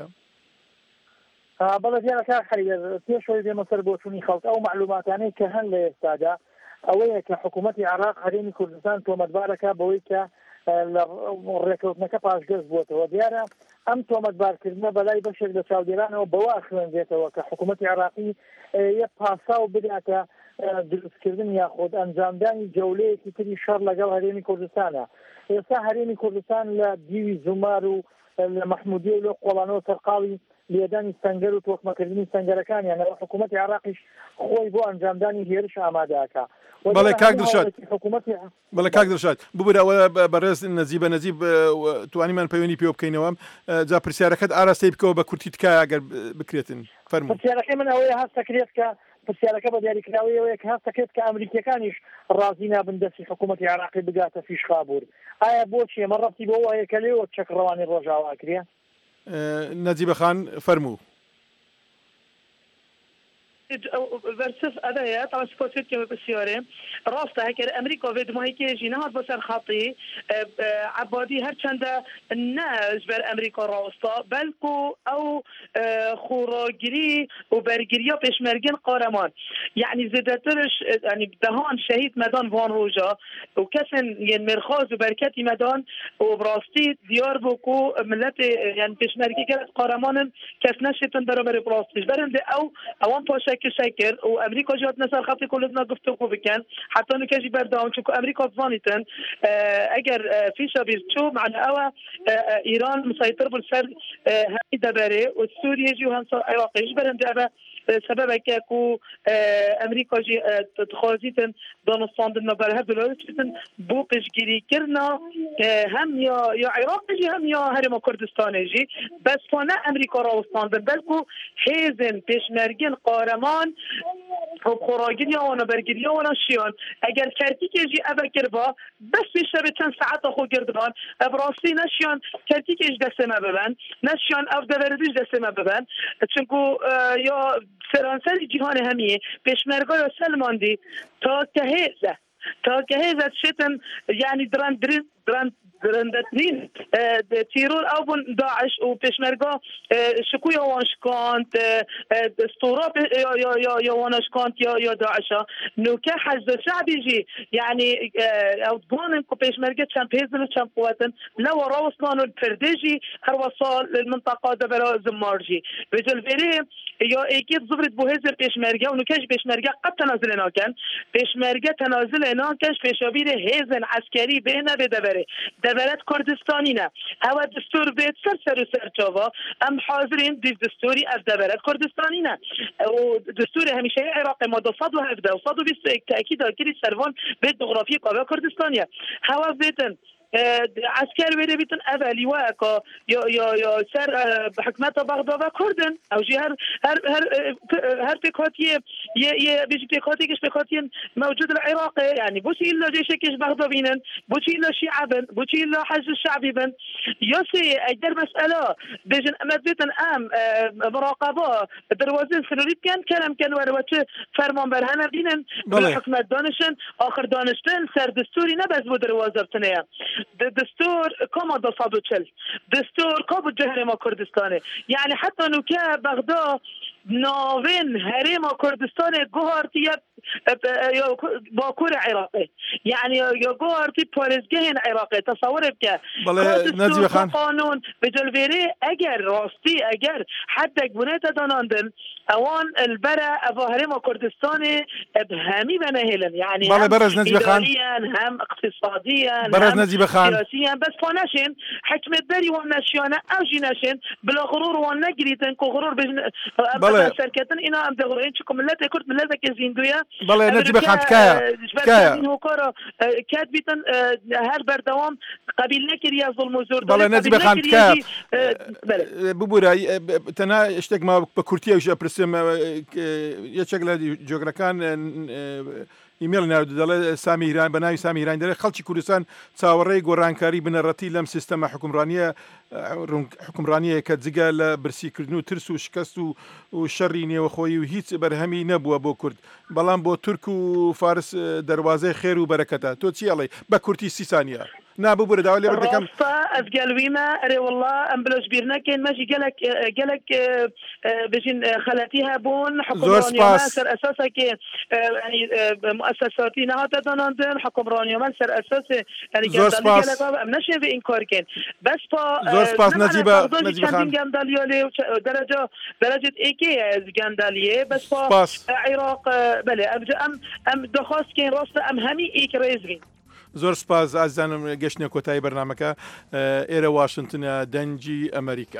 بەڵێ دیارەکە خەریە پێشەوەی دێمە سەر بۆچوونی خەڵک ئەو معلوماتانەی کە هەن لە ئێستادا ئەوەیە کە حکوومەتی عێراق هەرێمی کوردستان تۆمەتبارەکە بەوەی کە لە ڕێکەوتنەکە پاشگەز بووەتەوە دیارە ئەم تۆمەتبارکردنە بەلای بەشێک لە چاودێرانەوە بەوە خوێنرێتەوە کە حکوومەتی عێراقی یە پاسا و بداتە دروستکردن یاخۆت ئەنجامدانی جەولەیەکی تری شەڕ لەگەڵ هەرێمی کوردستانە. ئێستا هەرێمی کوردستان لە دیوی زومار و لە مەحمودیە و لە قۆڵانەوە سەرقاڵی لێدانی سەنگەر و تۆکمەکردنی سەنگەرەکانیان ئەوە حکوومەتی عێراقیش خۆی بۆ ئەنجامدانی هێرش ئامادەکە بەڵێ کاک دڵشاد بەڵێ کاک دڵشاد ببوورەوە بەڕێز نەزیبە نەزیب توانیمان پەیوەندی پێوە بکەینەوە جا پرسیارەکەت ئاراستەی بکەوە بە کورتی تکایە ئەگەر بکرێتن فەرموو. پرسیارەکەی من ئەوەیە هەستەکرێت کە پرسیارەکە بە دیاریکراویەوەیە کە هەستەکرێت کە ئەمریکیەکانیش ڕازی نابن دەستی حکوومەتی عێراقی بگاتە فیشخابوور. ئایا بۆچی ئەمە ڕەبتی بۆ وایە کە لێوە چەک ڕەوانی ڕۆژاوا کرێ؟ نەجیبە خان فەرموو. برسف أدايا طبعا سبورتيت كم بسيارة راسته هكذا أمريكا في دماغي كيجي نهار بسر خطي عبادي هرچند الناس بر أمريكا راسته بلكو أو خوراجري وبرجريا بيشمرجين قارمان يعني زدترش يعني دهان شهيد مدان وان روجا وكسن يعني مرخاز وبركتي مدان وبراستي ديار بوكو ملت يعني بيشمرجي كانت قارمان كسنشتن برابر براستيش برند أو أوان باشا شكر وامريكا جات نسر خطي كلنا گفتگو بکن حتی نکجی بردام چون امریکا زانیتن اگر في شبیر شو معنا او ایران مسيطر بالسر هاي دبره والسوريا جو هم عراقي برند ابا سبب كاكو امريكا جي تخازيتن دانستان دنا برها دولتن بوقش گیری کرنا هم یا یا عراق جي هم یا هرم کردستان جي بس فانا امريكا راوستان بلکو حزن پیشمرگین قارمان و خوراگین یا وانا برگیری یا وانا شیان اگر کرتی که جی ابکر با بس بیشه به چند ساعت خو گردبان ابراسی نشیان کرتی که اج دسته ما ببن نشیان او دوردیش دسته ما ببن چونکو یا سرانسر جهان همیه پیشمرگا یا سلماندی تا تهیزه تا تهیزه شتن يعني دران دران دران درندترين تيرور او بن داعش وبيشمرقا شكويا وانشكانت اسطورة يا يا يا وانشكانت يا يا داعشة نوكا حزب شعبي يجي يعني او تقولن كبيشمرقا كان بيزن كان قوتن لو راوصلانو الفرديجي هروصال المنطقة دبلا زمارجي بجل فيري يا اكيد زبرت بوهزر بيشمرقا ونوكاش بيشمرقا قد تنازلنا كان بيشمرقا تنازلنا كاش بيشابير هزن عسكري بينا بدبره دولت کردستانی نه هوا دستور بیت سر سر و سر چاوا ام حاضرین دیز دستوری از دولت کردستانی نه و دستور همیشه عراق ماده صد و هفده و صد و بیست و یک تأکید آکری سروان به جغرافی قابل کردستانیه هوا بیتن عسكر بيده بيتن أولي واقع يا يا يا سر بحكمته بغداد وكردن أو جي هر هر هر هر بيكاتية ي ي بيجي بيكاتي كش بيكاتين موجود العراق يعني بوشي إلا جيش كش بغداد بينن بوشي إلا شيعة بن بوشي إلا حج الشعبي بن ياسي أقدر مسألة بيجن أمد بيتن أم مراقبة دروازين سروريت كان كلام كان وروتش فرمان برهنا بينن بالحكمة دانشن آخر دانشتن سر دستوري نبز بدروازة بتنيا دستور كما ضصادو تشل دستور كابو جهرما كردستاني يعني حتى نوكا بغداد ناوين هرما كردستاني جوهرتي باكور عراقي يعني جوهرتي بوليسجين عراقي تصور بك نزيب خان قانون بجلفيري اجر راستي اجر حتى بنيت داناندن اوان البرا ابو هرما كردستاني بهامي بنهلن يعني هم برز نزيب خان هم اقتصاديا برز نزيب خان سياسيا بس فناشين حكمة بري وناشيانا او جيناشين بلا غرور ونجريتن كغرور بجن سركتن انا ام دغرين شكم لا تكرت من لذا كزيندويا بلا نجيب خان تكايا تكايا هوكارا كاتبيتن هر بردوام قبيل نكريا ظلم وزور بلا نجيب خان تكايا ببورا تنا اشتك ما بكورتيا وش برسم يشكل جغرافيان ایمیل ناود دەڵێ سامی ایران بە ناوی سامی ایران دەڵێ خەڵکی کوردستان چاوەڕێی گۆڕانکاری بنەڕەتی لەم سیستەمە حکومڕانیە حکومڕانیە کە جگە لە برسیکردن و ترس و شکست و شەڕی نێوەخۆیی و هیچ بەرهەمی نەبووە بۆ کورد بەڵام بۆ تورک و فارس دەواازەی خێر و بەرەکەتە تۆ چی ئەڵێ بە کورتی سی سانیە نابوو بوو داوا لێ بەردەکەم ئەس گەلویمە ئەرێ وەڵڵا ئەم بلۆش بیر نەکەین مەژی گەلک گەلک بژین خەلەتی هەبوون حکومڕانیەمە سەر ئەساسێکی مؤسساتی نهاتە داناندن حکومڕانیەمە سەر ئەساسێ ئەم نەشێن بە ئینکارکەین بەس زۆر سپاس نەجیبە نەجیب خان گەندالیۆ لێ دەرەجە دەرەجەت ئێکەیە گەندالیێ بەس عێراق بەلێ ئەم ئەم دەخواستکەین ڕاستە ئەم هەمی ئیک ڕێزبین زۆر سپاس ئازانم گەشتنە کۆتایی بەرنامەکە ئێرە واشنگتنە دەنگی ئەمریکا.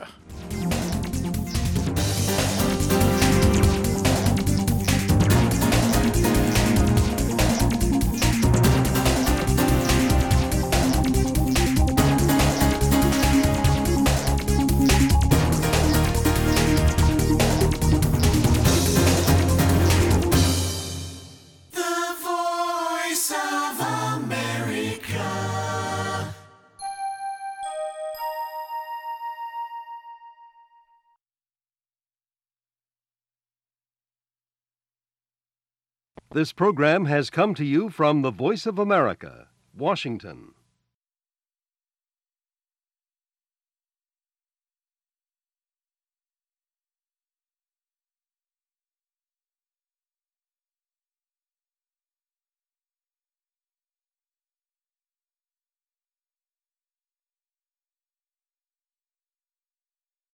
This program has come to you from the Voice of America, Washington.